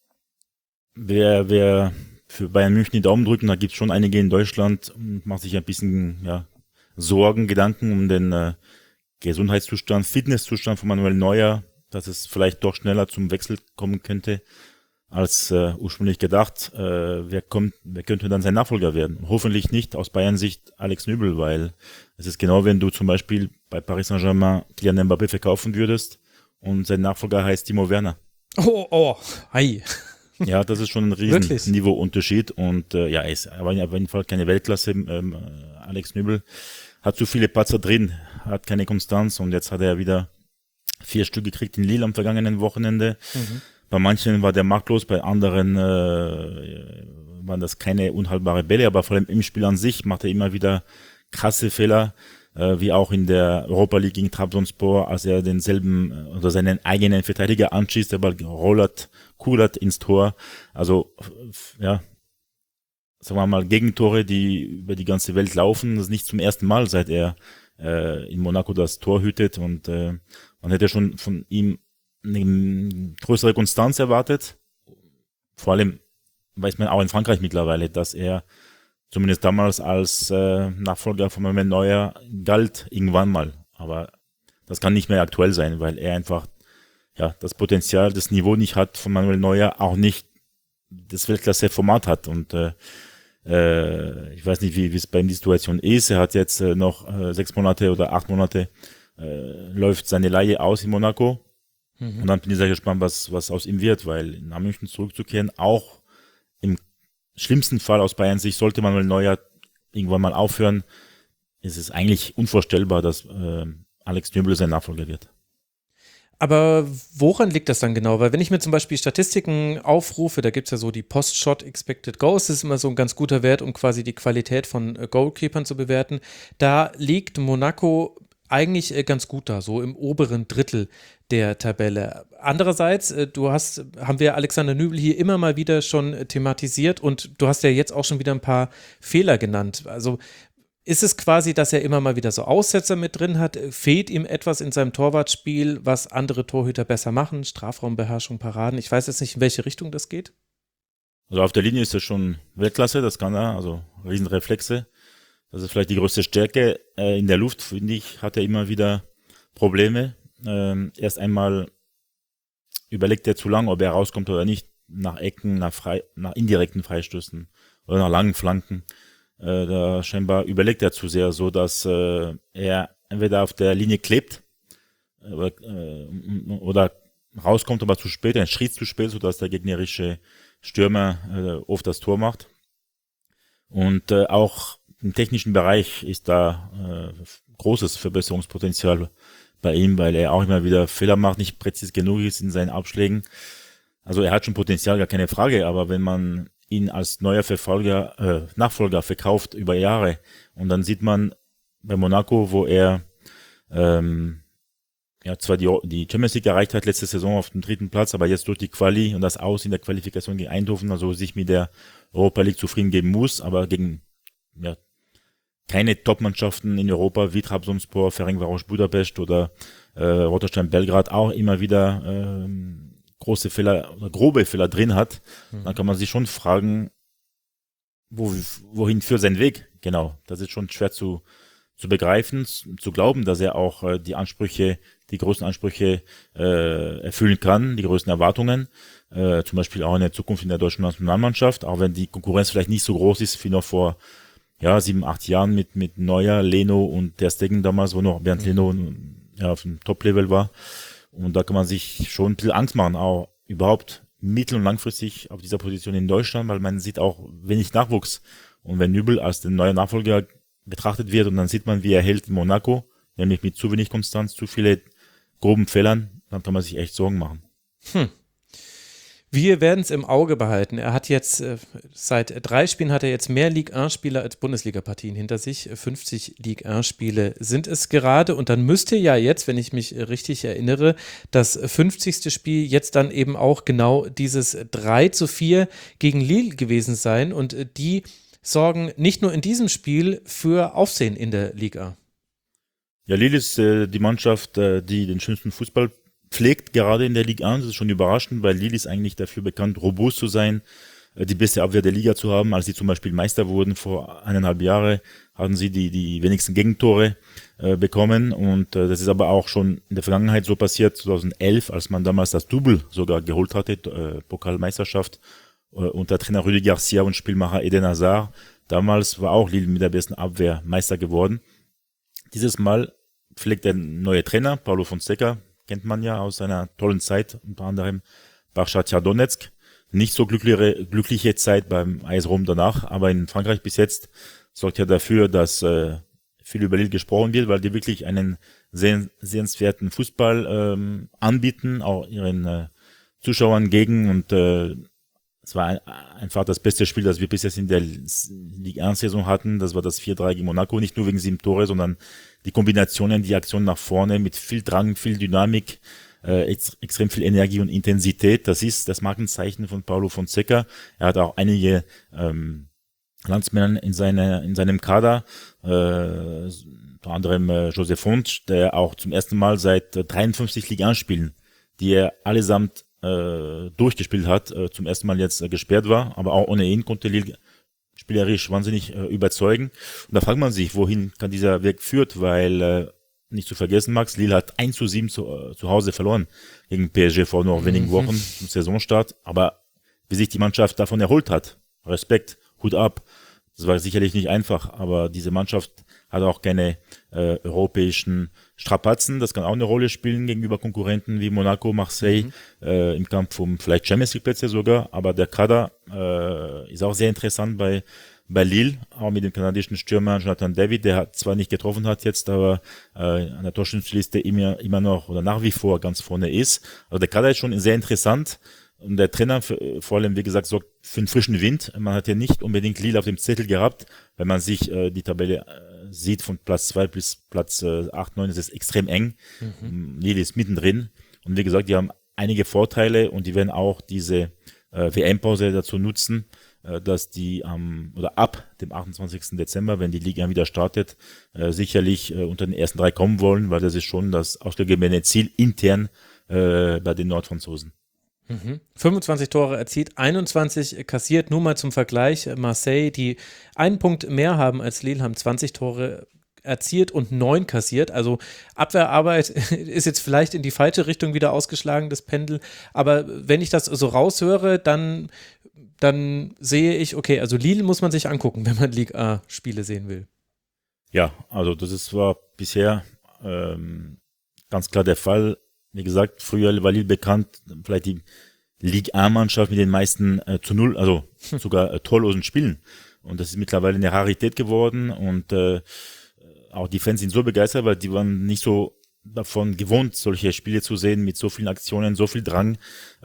wer, wer für Bayern München die Daumen drücken, da gibt es schon einige in Deutschland und macht sich ein bisschen ja, Sorgen, Gedanken um den äh, Gesundheitszustand, Fitnesszustand von Manuel Neuer, dass es vielleicht doch schneller zum Wechsel kommen könnte als äh, ursprünglich gedacht. Äh, wer kommt, wer könnte dann sein Nachfolger werden? Hoffentlich nicht aus Bayern Sicht Alex Nübel, weil es ist genau, wenn du zum Beispiel bei Paris Saint-Germain Kylian Mbappé verkaufen würdest und sein Nachfolger heißt Timo Werner. Oh, oh, hi. Ja, das ist schon ein riesen Niveauunterschied und äh, ja, er ist aber auf jeden Fall keine Weltklasse. Ähm, Alex Nübel hat zu viele Patzer drin, hat keine Konstanz und jetzt hat er wieder vier Stück gekriegt in Lille am vergangenen Wochenende. Mhm. Bei manchen war der machtlos, bei anderen äh, waren das keine unhaltbare Bälle, aber vor allem im Spiel an sich macht er immer wieder krasse Fehler, äh, wie auch in der Europa League gegen Trabzonspor, als er denselben äh, oder seinen eigenen Verteidiger anschießt, der Ball rollert, kullert ins Tor. Also f- ja, sagen wir mal, Gegentore, die über die ganze Welt laufen. Das ist nicht zum ersten Mal, seit er äh, in Monaco das Tor hütet. Und äh, man hätte schon von ihm eine größere Konstanz erwartet. Vor allem weiß man auch in Frankreich mittlerweile, dass er zumindest damals als äh, Nachfolger von Manuel Neuer galt, irgendwann mal. Aber das kann nicht mehr aktuell sein, weil er einfach ja das Potenzial, das Niveau nicht hat von Manuel Neuer, auch nicht das Weltklasse-Format hat. Und äh, Äh, ich weiß nicht, wie es bei ihm die Situation ist. Er hat jetzt äh, noch äh, sechs Monate oder acht Monate äh, läuft seine Leihe aus in Monaco. Mhm. Und dann bin ich sehr gespannt, was, was aus ihm wird, weil nach München zurückzukehren, auch im schlimmsten Fall aus Bayern Sicht, sollte Manuel Neuer irgendwann mal aufhören, ist es eigentlich unvorstellbar, dass äh, Alex Nübel sein Nachfolger wird. Aber woran liegt das dann genau? Weil wenn ich mir zum Beispiel Statistiken aufrufe, da gibt es ja so die Post-Shot Expected Goals, das ist immer so ein ganz guter Wert, um quasi die Qualität von Goalkeepern zu bewerten. Da liegt Monaco eigentlich ganz gut da, so im oberen Drittel der Tabelle. Andererseits, du hast, haben wir Alexander Nübel hier immer mal wieder schon thematisiert und du hast ja jetzt auch schon wieder ein paar Fehler genannt. Also ist es quasi, dass er immer mal wieder so Aussetzer mit drin hat? Fehlt ihm etwas in seinem Torwartspiel, was andere Torhüter besser machen? Strafraumbeherrschung, Paraden? Ich weiß jetzt nicht, in welche Richtung das geht. Also auf der Linie ist er schon Weltklasse, das kann er, also Riesenreflexe. Das ist vielleicht die größte Stärke. Äh, in der Luft, finde ich, hat er immer wieder Probleme. Ähm, erst einmal überlegt er zu lang, ob er rauskommt oder nicht, nach Ecken, nach, frei, nach indirekten Freistößen oder nach langen Flanken. Äh, da scheinbar überlegt er zu sehr, so dass äh, er entweder auf der Linie klebt äh, oder rauskommt, aber zu spät, ein Schritt zu spät, sodass der gegnerische Stürmer äh, oft das Tor macht. Und äh, auch im technischen Bereich ist da äh, großes Verbesserungspotenzial bei ihm, weil er auch immer wieder Fehler macht, nicht präzise genug ist in seinen Abschlägen. Also er hat schon Potenzial, gar keine Frage, aber wenn man ihn als neuer Verfolger, äh, Nachfolger verkauft über Jahre und dann sieht man bei Monaco, wo er ähm, ja zwar die, die Champions League erreicht hat letzte Saison auf dem dritten Platz, aber jetzt durch die Quali und das Aus in der Qualifikation gegen Eindhoven, also sich mit der Europa League zufrieden geben muss, aber gegen ja, keine Top-Mannschaften in Europa wie Trabzonspor, Ferencváros Budapest oder äh, Roter Stern Belgrad auch immer wieder ähm, große Fehler oder grobe Fehler drin hat, mhm. dann kann man sich schon fragen, wo, wohin führt sein Weg? Genau, das ist schon schwer zu, zu begreifen, zu glauben, dass er auch äh, die Ansprüche, die großen Ansprüche äh, erfüllen kann, die größten Erwartungen, äh, zum Beispiel auch in der Zukunft in der deutschen Nationalmannschaft, auch wenn die Konkurrenz vielleicht nicht so groß ist wie noch vor ja, sieben, acht Jahren mit, mit Neuer, Leno und Ter Stegen damals, wo noch Bernd Leno ja, auf dem Top-Level war. Und da kann man sich schon ein bisschen Angst machen, auch überhaupt mittel- und langfristig auf dieser Position in Deutschland, weil man sieht auch wenig Nachwuchs. Und wenn Nübel als der neue Nachfolger betrachtet wird und dann sieht man, wie er hält in Monaco, nämlich mit zu wenig Konstanz, zu viele groben Fehlern, dann kann man sich echt Sorgen machen. Hm. Wir werden es im Auge behalten. Er hat jetzt, äh, seit drei Spielen hat er jetzt mehr Ligue eins Spiele als Bundesliga-Partien hinter sich. fünfzig Ligue eins Spiele sind es gerade. Und dann müsste ja jetzt, wenn ich mich richtig erinnere, das fünfzigste Spiel jetzt dann eben auch genau dieses drei zu vier gegen Lille gewesen sein. Und äh, die sorgen nicht nur in diesem Spiel für Aufsehen in der Liga. Ja, Lille ist äh, die Mannschaft, äh, die den schönsten Fußball pflegt, gerade in der Ligue eins. Das ist schon überraschend, weil Lille ist eigentlich dafür bekannt, robust zu sein, äh, die beste Abwehr der Liga zu haben. Als sie zum Beispiel Meister wurden vor eineinhalb Jahren, hatten sie die, die wenigsten Gegentore äh, bekommen. Und äh, das ist aber auch schon in der Vergangenheit so passiert, zweitausendelf, als man damals das Double sogar geholt hatte, äh, Pokalmeisterschaft, äh, unter Trainer Rudi Garcia und Spielmacher Eden Hazard. Damals war auch Lille mit der besten Abwehr Meister geworden. Dieses Mal pflegt der neue Trainer, Paulo Fonseca, kennt man ja aus seiner tollen Zeit, unter anderem bei Shakhtar Donetsk. Nicht so glückliche, glückliche Zeit beim A S Rom danach, aber in Frankreich bis jetzt sorgt er dafür, dass äh, viel über Lille gesprochen wird, weil die wirklich einen sehr sehenswerten Fußball ähm, anbieten, auch ihren äh, Zuschauern gegen. Und äh, es war ein, einfach das beste Spiel, das wir bis jetzt in der Ligue eins Saison hatten. Das war das vier drei gegen Monaco, nicht nur wegen sieben Tore, sondern die Kombinationen, die Aktionen nach vorne mit viel Drang, viel Dynamik, äh, ex extrem viel Energie und Intensität. Das ist das Markenzeichen von Paulo Fonseca. Er hat auch einige ähm, Landsmänner in, seine, in seinem Kader, äh, unter anderem äh, José Font, der auch zum ersten Mal seit äh, dreiundfünfzig Ligue eins Spielen, die er allesamt äh, durchgespielt hat, äh, zum ersten Mal jetzt äh, gesperrt war, aber auch ohne ihn konnte Lille spielerisch wahnsinnig äh, überzeugen. Und da fragt man sich, wohin kann dieser Weg führt, weil äh, nicht zu vergessen, Max, Lille hat eins zu sieben zu, äh, zu Hause verloren gegen P S G vor nur wenigen Wochen zum Saisonstart, aber wie sich die Mannschaft davon erholt hat, Respekt, Hut ab. Das war sicherlich nicht einfach, aber diese Mannschaft hat auch keine äh, europäischen Strapazen. Das kann auch eine Rolle spielen gegenüber Konkurrenten wie Monaco, Marseille, mhm. äh, im Kampf um vielleicht Champions League Plätze sogar. Aber der Kader äh, ist auch sehr interessant bei bei Lille, auch mit dem kanadischen Stürmer Jonathan David, der hat zwar nicht getroffen hat jetzt, aber äh, an der Torschützenliste immer immer noch oder nach wie vor ganz vorne ist. Also der Kader ist schon sehr interessant. Und der Trainer, für, vor allem, wie gesagt, sorgt für einen frischen Wind. Man hat ja nicht unbedingt Lille auf dem Zettel gehabt. Wenn man sich äh, die Tabelle äh, sieht, von Platz zwei bis Platz äh, acht, neun, ist es extrem eng. Mhm. Lille ist mittendrin. Und wie gesagt, die haben einige Vorteile und die werden auch diese äh, W M-Pause dazu nutzen, äh, dass die am oder ab dem achtundzwanzigsten Dezember, wenn die Liga wieder startet, äh, sicherlich äh, unter den ersten drei kommen wollen, weil das ist schon das ausgegebene Ziel intern äh, bei den Nordfranzosen. Mhm. fünfundzwanzig Tore erzielt, einundzwanzig kassiert. Nur mal zum Vergleich, Marseille, die einen Punkt mehr haben als Lille, haben zwanzig Tore erzielt und neun kassiert. Also Abwehrarbeit ist jetzt vielleicht in die falsche Richtung wieder ausgeschlagen, das Pendel. Aber wenn ich das so raushöre, dann, dann sehe ich, okay, also Lille muss man sich angucken, wenn man Ligue A-Spiele sehen will. Ja, also das ist, war bisher ähm, ganz klar der Fall. Wie gesagt, früher war Lille bekannt, vielleicht die Ligue eins-Mannschaft mit den meisten äh, zu null, also sogar äh, torlosen Spielen. Und das ist mittlerweile eine Rarität geworden und äh, auch die Fans sind so begeistert, weil die waren nicht so davon gewohnt, solche Spiele zu sehen mit so vielen Aktionen, so viel Drang.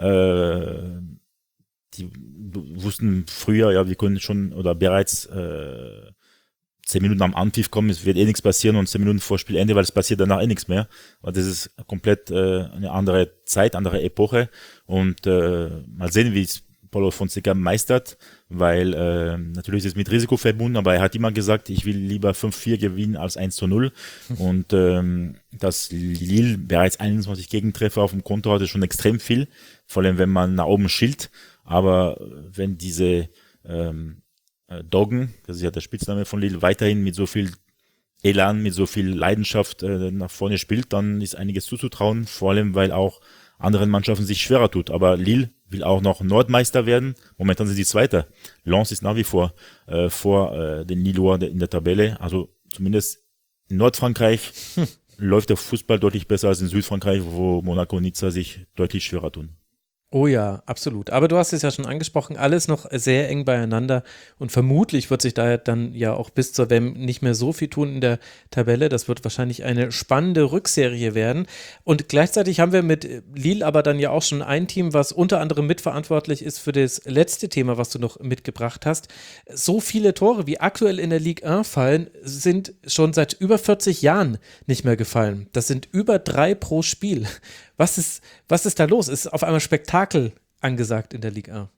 Äh, die wussten früher, ja, wir können schon oder bereits äh, zehn Minuten am Anpfiff kommen, es wird eh nichts passieren und zehn Minuten vor Spielende, weil es passiert danach eh nichts mehr. Aber das ist komplett äh, eine andere Zeit, andere Epoche und äh, mal sehen, wie es Paulo Fonseca meistert, weil äh, natürlich ist es mit Risiko verbunden, aber er hat immer gesagt, ich will lieber fünf vier gewinnen als eins zu null und ähm, dass Lille bereits einundzwanzig Gegentreffer auf dem Konto hat, ist schon extrem viel, vor allem wenn man nach oben schielt, aber wenn diese ähm, äh, Doggen, das ist ja der Spitzname von Lille, weiterhin mit so viel Elan, mit so viel Leidenschaft äh, nach vorne spielt, dann ist einiges zuzutrauen, vor allem weil auch anderen Mannschaften sich schwerer tut. Aber Lille will auch noch Nordmeister werden. Momentan sind sie Zweiter. Lens ist nach wie vor äh, vor äh, den Lillois in der Tabelle. Also zumindest in Nordfrankreich hm. läuft der Fußball deutlich besser als in Südfrankreich, wo Monaco und Nizza sich deutlich schwerer tun. Oh ja, absolut. Aber du hast es ja schon angesprochen, alles noch sehr eng beieinander und vermutlich wird sich da dann ja auch bis zur W M nicht mehr so viel tun in der Tabelle. Das wird wahrscheinlich eine spannende Rückserie werden. Und gleichzeitig haben wir mit Lille aber dann ja auch schon ein Team, was unter anderem mitverantwortlich ist für das letzte Thema, was du noch mitgebracht hast. So viele Tore, wie aktuell in der Ligue eins fallen, sind schon seit über vierzig Jahren nicht mehr gefallen. Das sind über drei pro Spiel. Was ist, was ist da los? Ist auf einmal Spektakel angesagt in der Ligue eins?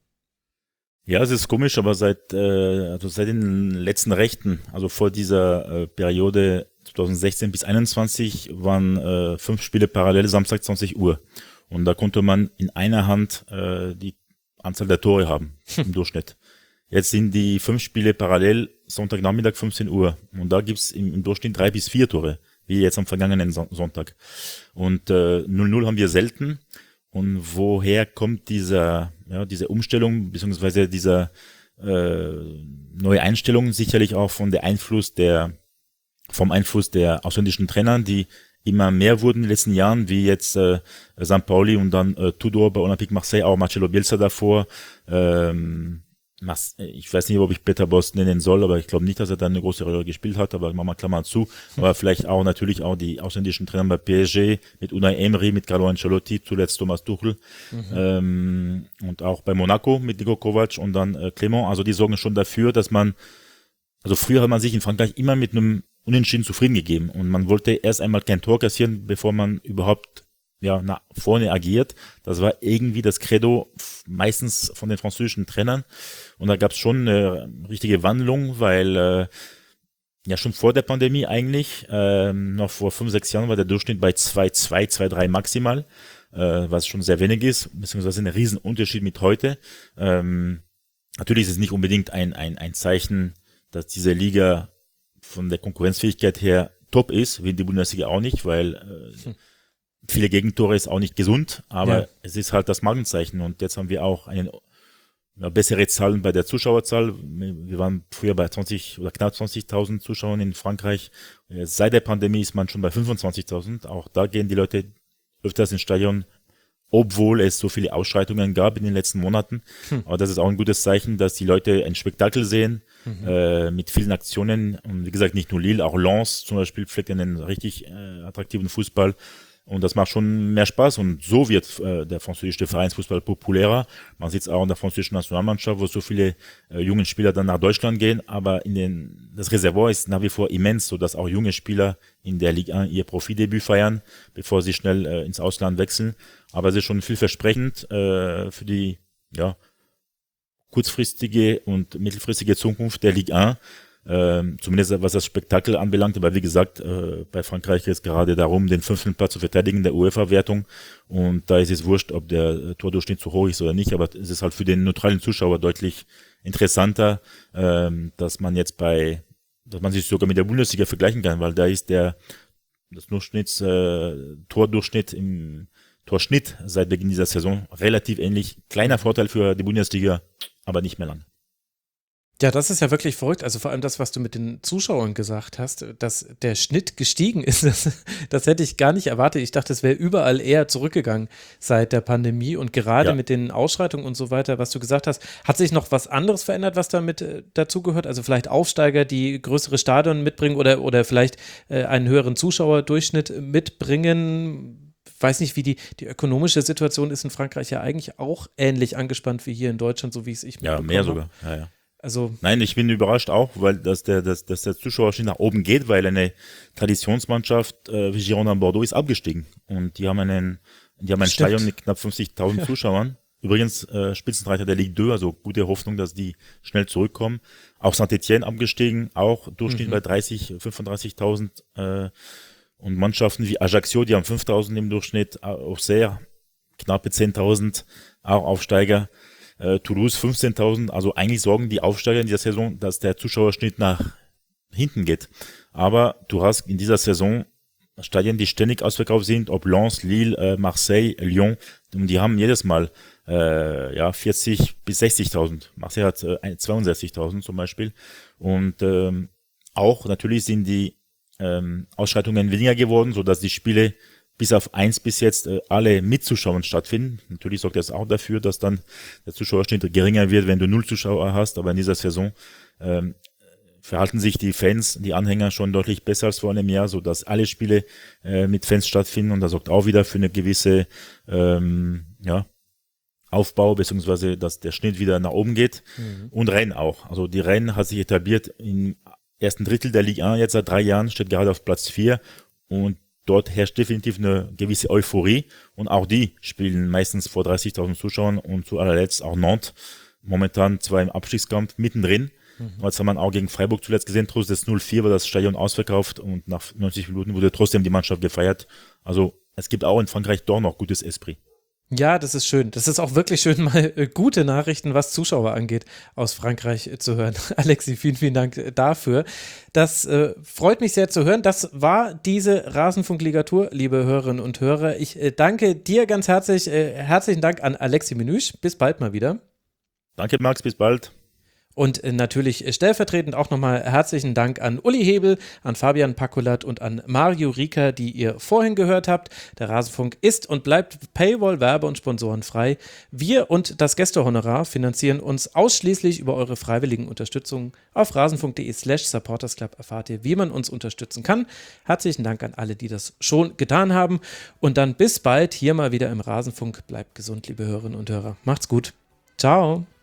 Ja, es ist komisch, aber seit, äh, also seit den letzten Rechten, also vor dieser äh, Periode zwanzig sechzehn bis einundzwanzig, waren äh, fünf Spiele parallel Samstag zwanzig Uhr. Und da konnte man in einer Hand äh, die Anzahl der Tore haben im Durchschnitt. Jetzt sind die fünf Spiele parallel Sonntagnachmittag fünfzehn Uhr. Und da gibt's im, im Durchschnitt drei bis vier Tore, wie jetzt am vergangenen Sonntag. Und äh, null null haben wir selten. Und woher kommt dieser, ja, diese Umstellung, beziehungsweise dieser äh, neue Einstellung? Sicherlich auch von der Einfluss der, vom Einfluss der ausländischen Trainer, die immer mehr wurden in den letzten Jahren, wie jetzt äh, Sankt Pauli und dann äh, Tudor bei Olympique Marseille, auch Marcelo Bielsa davor. Ähm, Ich weiß nicht, ob ich Peter Bosz nennen soll, aber ich glaube nicht, dass er da eine große Rolle gespielt hat, aber machen wir Klammer zu. Aber vielleicht auch natürlich auch die ausländischen Trainer bei P S G, mit Unai Emery, mit Carlo Ancelotti, zuletzt Thomas Tuchel, mhm. ähm, und auch bei Monaco mit Niko Kovac und dann äh, Clément. Also die sorgen schon dafür, dass man, also früher hat man sich in Frankreich immer mit einem Unentschieden zufrieden gegeben und man wollte erst einmal kein Tor kassieren, bevor man überhaupt ja nach vorne agiert. Das war irgendwie das Credo meistens von den französischen Trainern. Und da gab es schon eine richtige Wandlung, weil äh, ja schon vor der Pandemie eigentlich, äh, noch vor fünf, sechs Jahren war der Durchschnitt bei zwei zwei, zwei drei maximal, äh, was schon sehr wenig ist, beziehungsweise ein Riesenunterschied mit heute. Ähm, natürlich ist es nicht unbedingt ein, ein, ein Zeichen, dass diese Liga von der Konkurrenzfähigkeit her top ist, wie die Bundesliga auch nicht, weil äh, hm. viele Gegentore ist auch nicht gesund, aber ja. es ist halt das Markenzeichen und jetzt haben wir auch eine ja, bessere Zahlen bei der Zuschauerzahl. Wir waren früher bei zwanzig oder knapp zwanzigtausend Zuschauern in Frankreich. Seit der Pandemie ist man schon bei fünfundzwanzigtausend. Auch da gehen die Leute öfters ins Stadion, obwohl es so viele Ausschreitungen gab in den letzten Monaten. Hm. Aber das ist auch ein gutes Zeichen, dass die Leute ein Spektakel sehen, mhm. äh, mit vielen Aktionen. Und wie gesagt, nicht nur Lille, auch Lens zum Beispiel pflegt einen richtig äh, attraktiven Fußball. Und das macht schon mehr Spaß und so wird äh, der französische Vereinsfußball populärer. Man sieht es auch in der französischen Nationalmannschaft, wo so viele äh, junge Spieler dann nach Deutschland gehen, aber in den, das Reservoir ist nach wie vor immens, sodass auch junge Spieler in der Ligue eins ihr Profidebüt feiern, bevor sie schnell äh, ins Ausland wechseln. Aber es ist schon vielversprechend äh, für die ja, kurzfristige und mittelfristige Zukunft der Ligue eins. Ähm, zumindest was das Spektakel anbelangt, aber wie gesagt, äh, bei Frankreich geht es gerade darum, den fünften Platz zu verteidigen, der UEFA-Wertung, und da ist es wurscht, ob der Tordurchschnitt zu hoch ist oder nicht, aber es ist halt für den neutralen Zuschauer deutlich interessanter, ähm, dass man jetzt bei, dass man sich sogar mit der Bundesliga vergleichen kann, weil da ist der, das Durchschnitts, äh, Tordurchschnitt im Torschnitt seit Beginn dieser Saison relativ ähnlich, kleiner Vorteil für die Bundesliga, aber nicht mehr lang. Ja, das ist ja wirklich verrückt. Also vor allem das, was du mit den Zuschauern gesagt hast, dass der Schnitt gestiegen ist, das, das hätte ich gar nicht erwartet. Ich dachte, es wäre überall eher zurückgegangen seit der Pandemie und gerade ja. mit den Ausschreitungen und so weiter, was du gesagt hast. Hat sich noch was anderes verändert, was damit äh, dazugehört? Also vielleicht Aufsteiger, die größere Stadien mitbringen oder, oder vielleicht äh, einen höheren Zuschauerdurchschnitt mitbringen? Weiß nicht, wie die, die ökonomische Situation ist in Frankreich ja eigentlich auch ähnlich angespannt wie hier in Deutschland, so wie es ich mitbekommen habe. Ja, mehr sogar, ja, ja. Also Nein, ich bin überrascht auch, weil dass der, dass, dass der Zuschauerschnitt nach oben geht, weil eine Traditionsmannschaft äh, wie Girondin Bordeaux ist abgestiegen und die haben einen, die haben ein Stimmt. Stadion mit knapp fünfzigtausend ja. Zuschauern. Übrigens äh, Spitzenreiter der Ligue zwei, also gute Hoffnung, dass die schnell zurückkommen. Auch Saint-Étienne abgestiegen, auch Durchschnitt mhm. bei dreißig, fünfunddreißigtausend äh, und Mannschaften wie Ajaccio, die haben fünftausend im Durchschnitt, Auxerre knappe zehntausend, auch Aufsteiger. Äh, Toulouse fünfzehntausend, also eigentlich sorgen die Aufsteiger in dieser Saison, dass der Zuschauerschnitt nach hinten geht. Aber du hast in dieser Saison Stadien, die ständig ausverkauft sind, ob Lens, Lille, äh, Marseille, Lyon, und die haben jedes Mal äh, ja vierzig bis sechzigtausend. Marseille hat äh, zweiundsechzigtausend zum Beispiel. Und ähm, auch natürlich sind die ähm, Ausschreitungen weniger geworden, sodass die Spiele bis auf eins bis jetzt äh, alle mit Zuschauern stattfinden. Natürlich sorgt das auch dafür, dass dann der Zuschauerschnitt geringer wird, wenn du null Zuschauer hast, aber in dieser Saison ähm, verhalten sich die Fans, die Anhänger schon deutlich besser als vor einem Jahr, so dass alle Spiele äh, mit Fans stattfinden, und das sorgt auch wieder für eine gewisse ähm, ja, Aufbau, beziehungsweise dass der Schnitt wieder nach oben geht. Mhm. Und Rennes auch. Also die Rennes hat sich etabliert im ersten Drittel der Ligue eins, jetzt seit drei Jahren, steht gerade auf Platz vier, und dort herrscht definitiv eine gewisse Euphorie, und auch die spielen meistens vor dreißigtausend Zuschauern, und zu allerletzt auch Nantes, momentan zwar im Abstiegskampf mittendrin. Mhm. Jetzt haben wir auch gegen Freiburg zuletzt gesehen, trotz des null vier war das Stadion ausverkauft, und nach neunzig Minuten wurde trotzdem die Mannschaft gefeiert. Also es gibt auch in Frankreich doch noch gutes Esprit. Ja, das ist schön. Das ist auch wirklich schön, mal äh, gute Nachrichten, was Zuschauer angeht, aus Frankreich äh, zu hören. Alexi, vielen, vielen Dank äh, dafür. Das äh, freut mich sehr zu hören. Das war diese Rasenfunk-Ligatur, liebe Hörerinnen und Hörer. Ich äh, danke dir ganz herzlich. Äh, herzlichen Dank an Alexi Menüsch. Bis bald mal wieder. Danke, Max. Bis bald. Und natürlich stellvertretend auch nochmal herzlichen Dank an Uli Hebel, an Fabian Pakulat und an Mario Rieker, die ihr vorhin gehört habt. Der Rasenfunk ist und bleibt Paywall, Werbe- und Sponsorenfrei. Wir und das Gästehonorar finanzieren uns ausschließlich über eure freiwilligen Unterstützung. Auf rasenfunk.de slash supportersclub erfahrt ihr, wie man uns unterstützen kann. Herzlichen Dank an alle, die das schon getan haben. Und dann bis bald hier mal wieder im Rasenfunk. Bleibt gesund, liebe Hörerinnen und Hörer. Macht's gut. Ciao.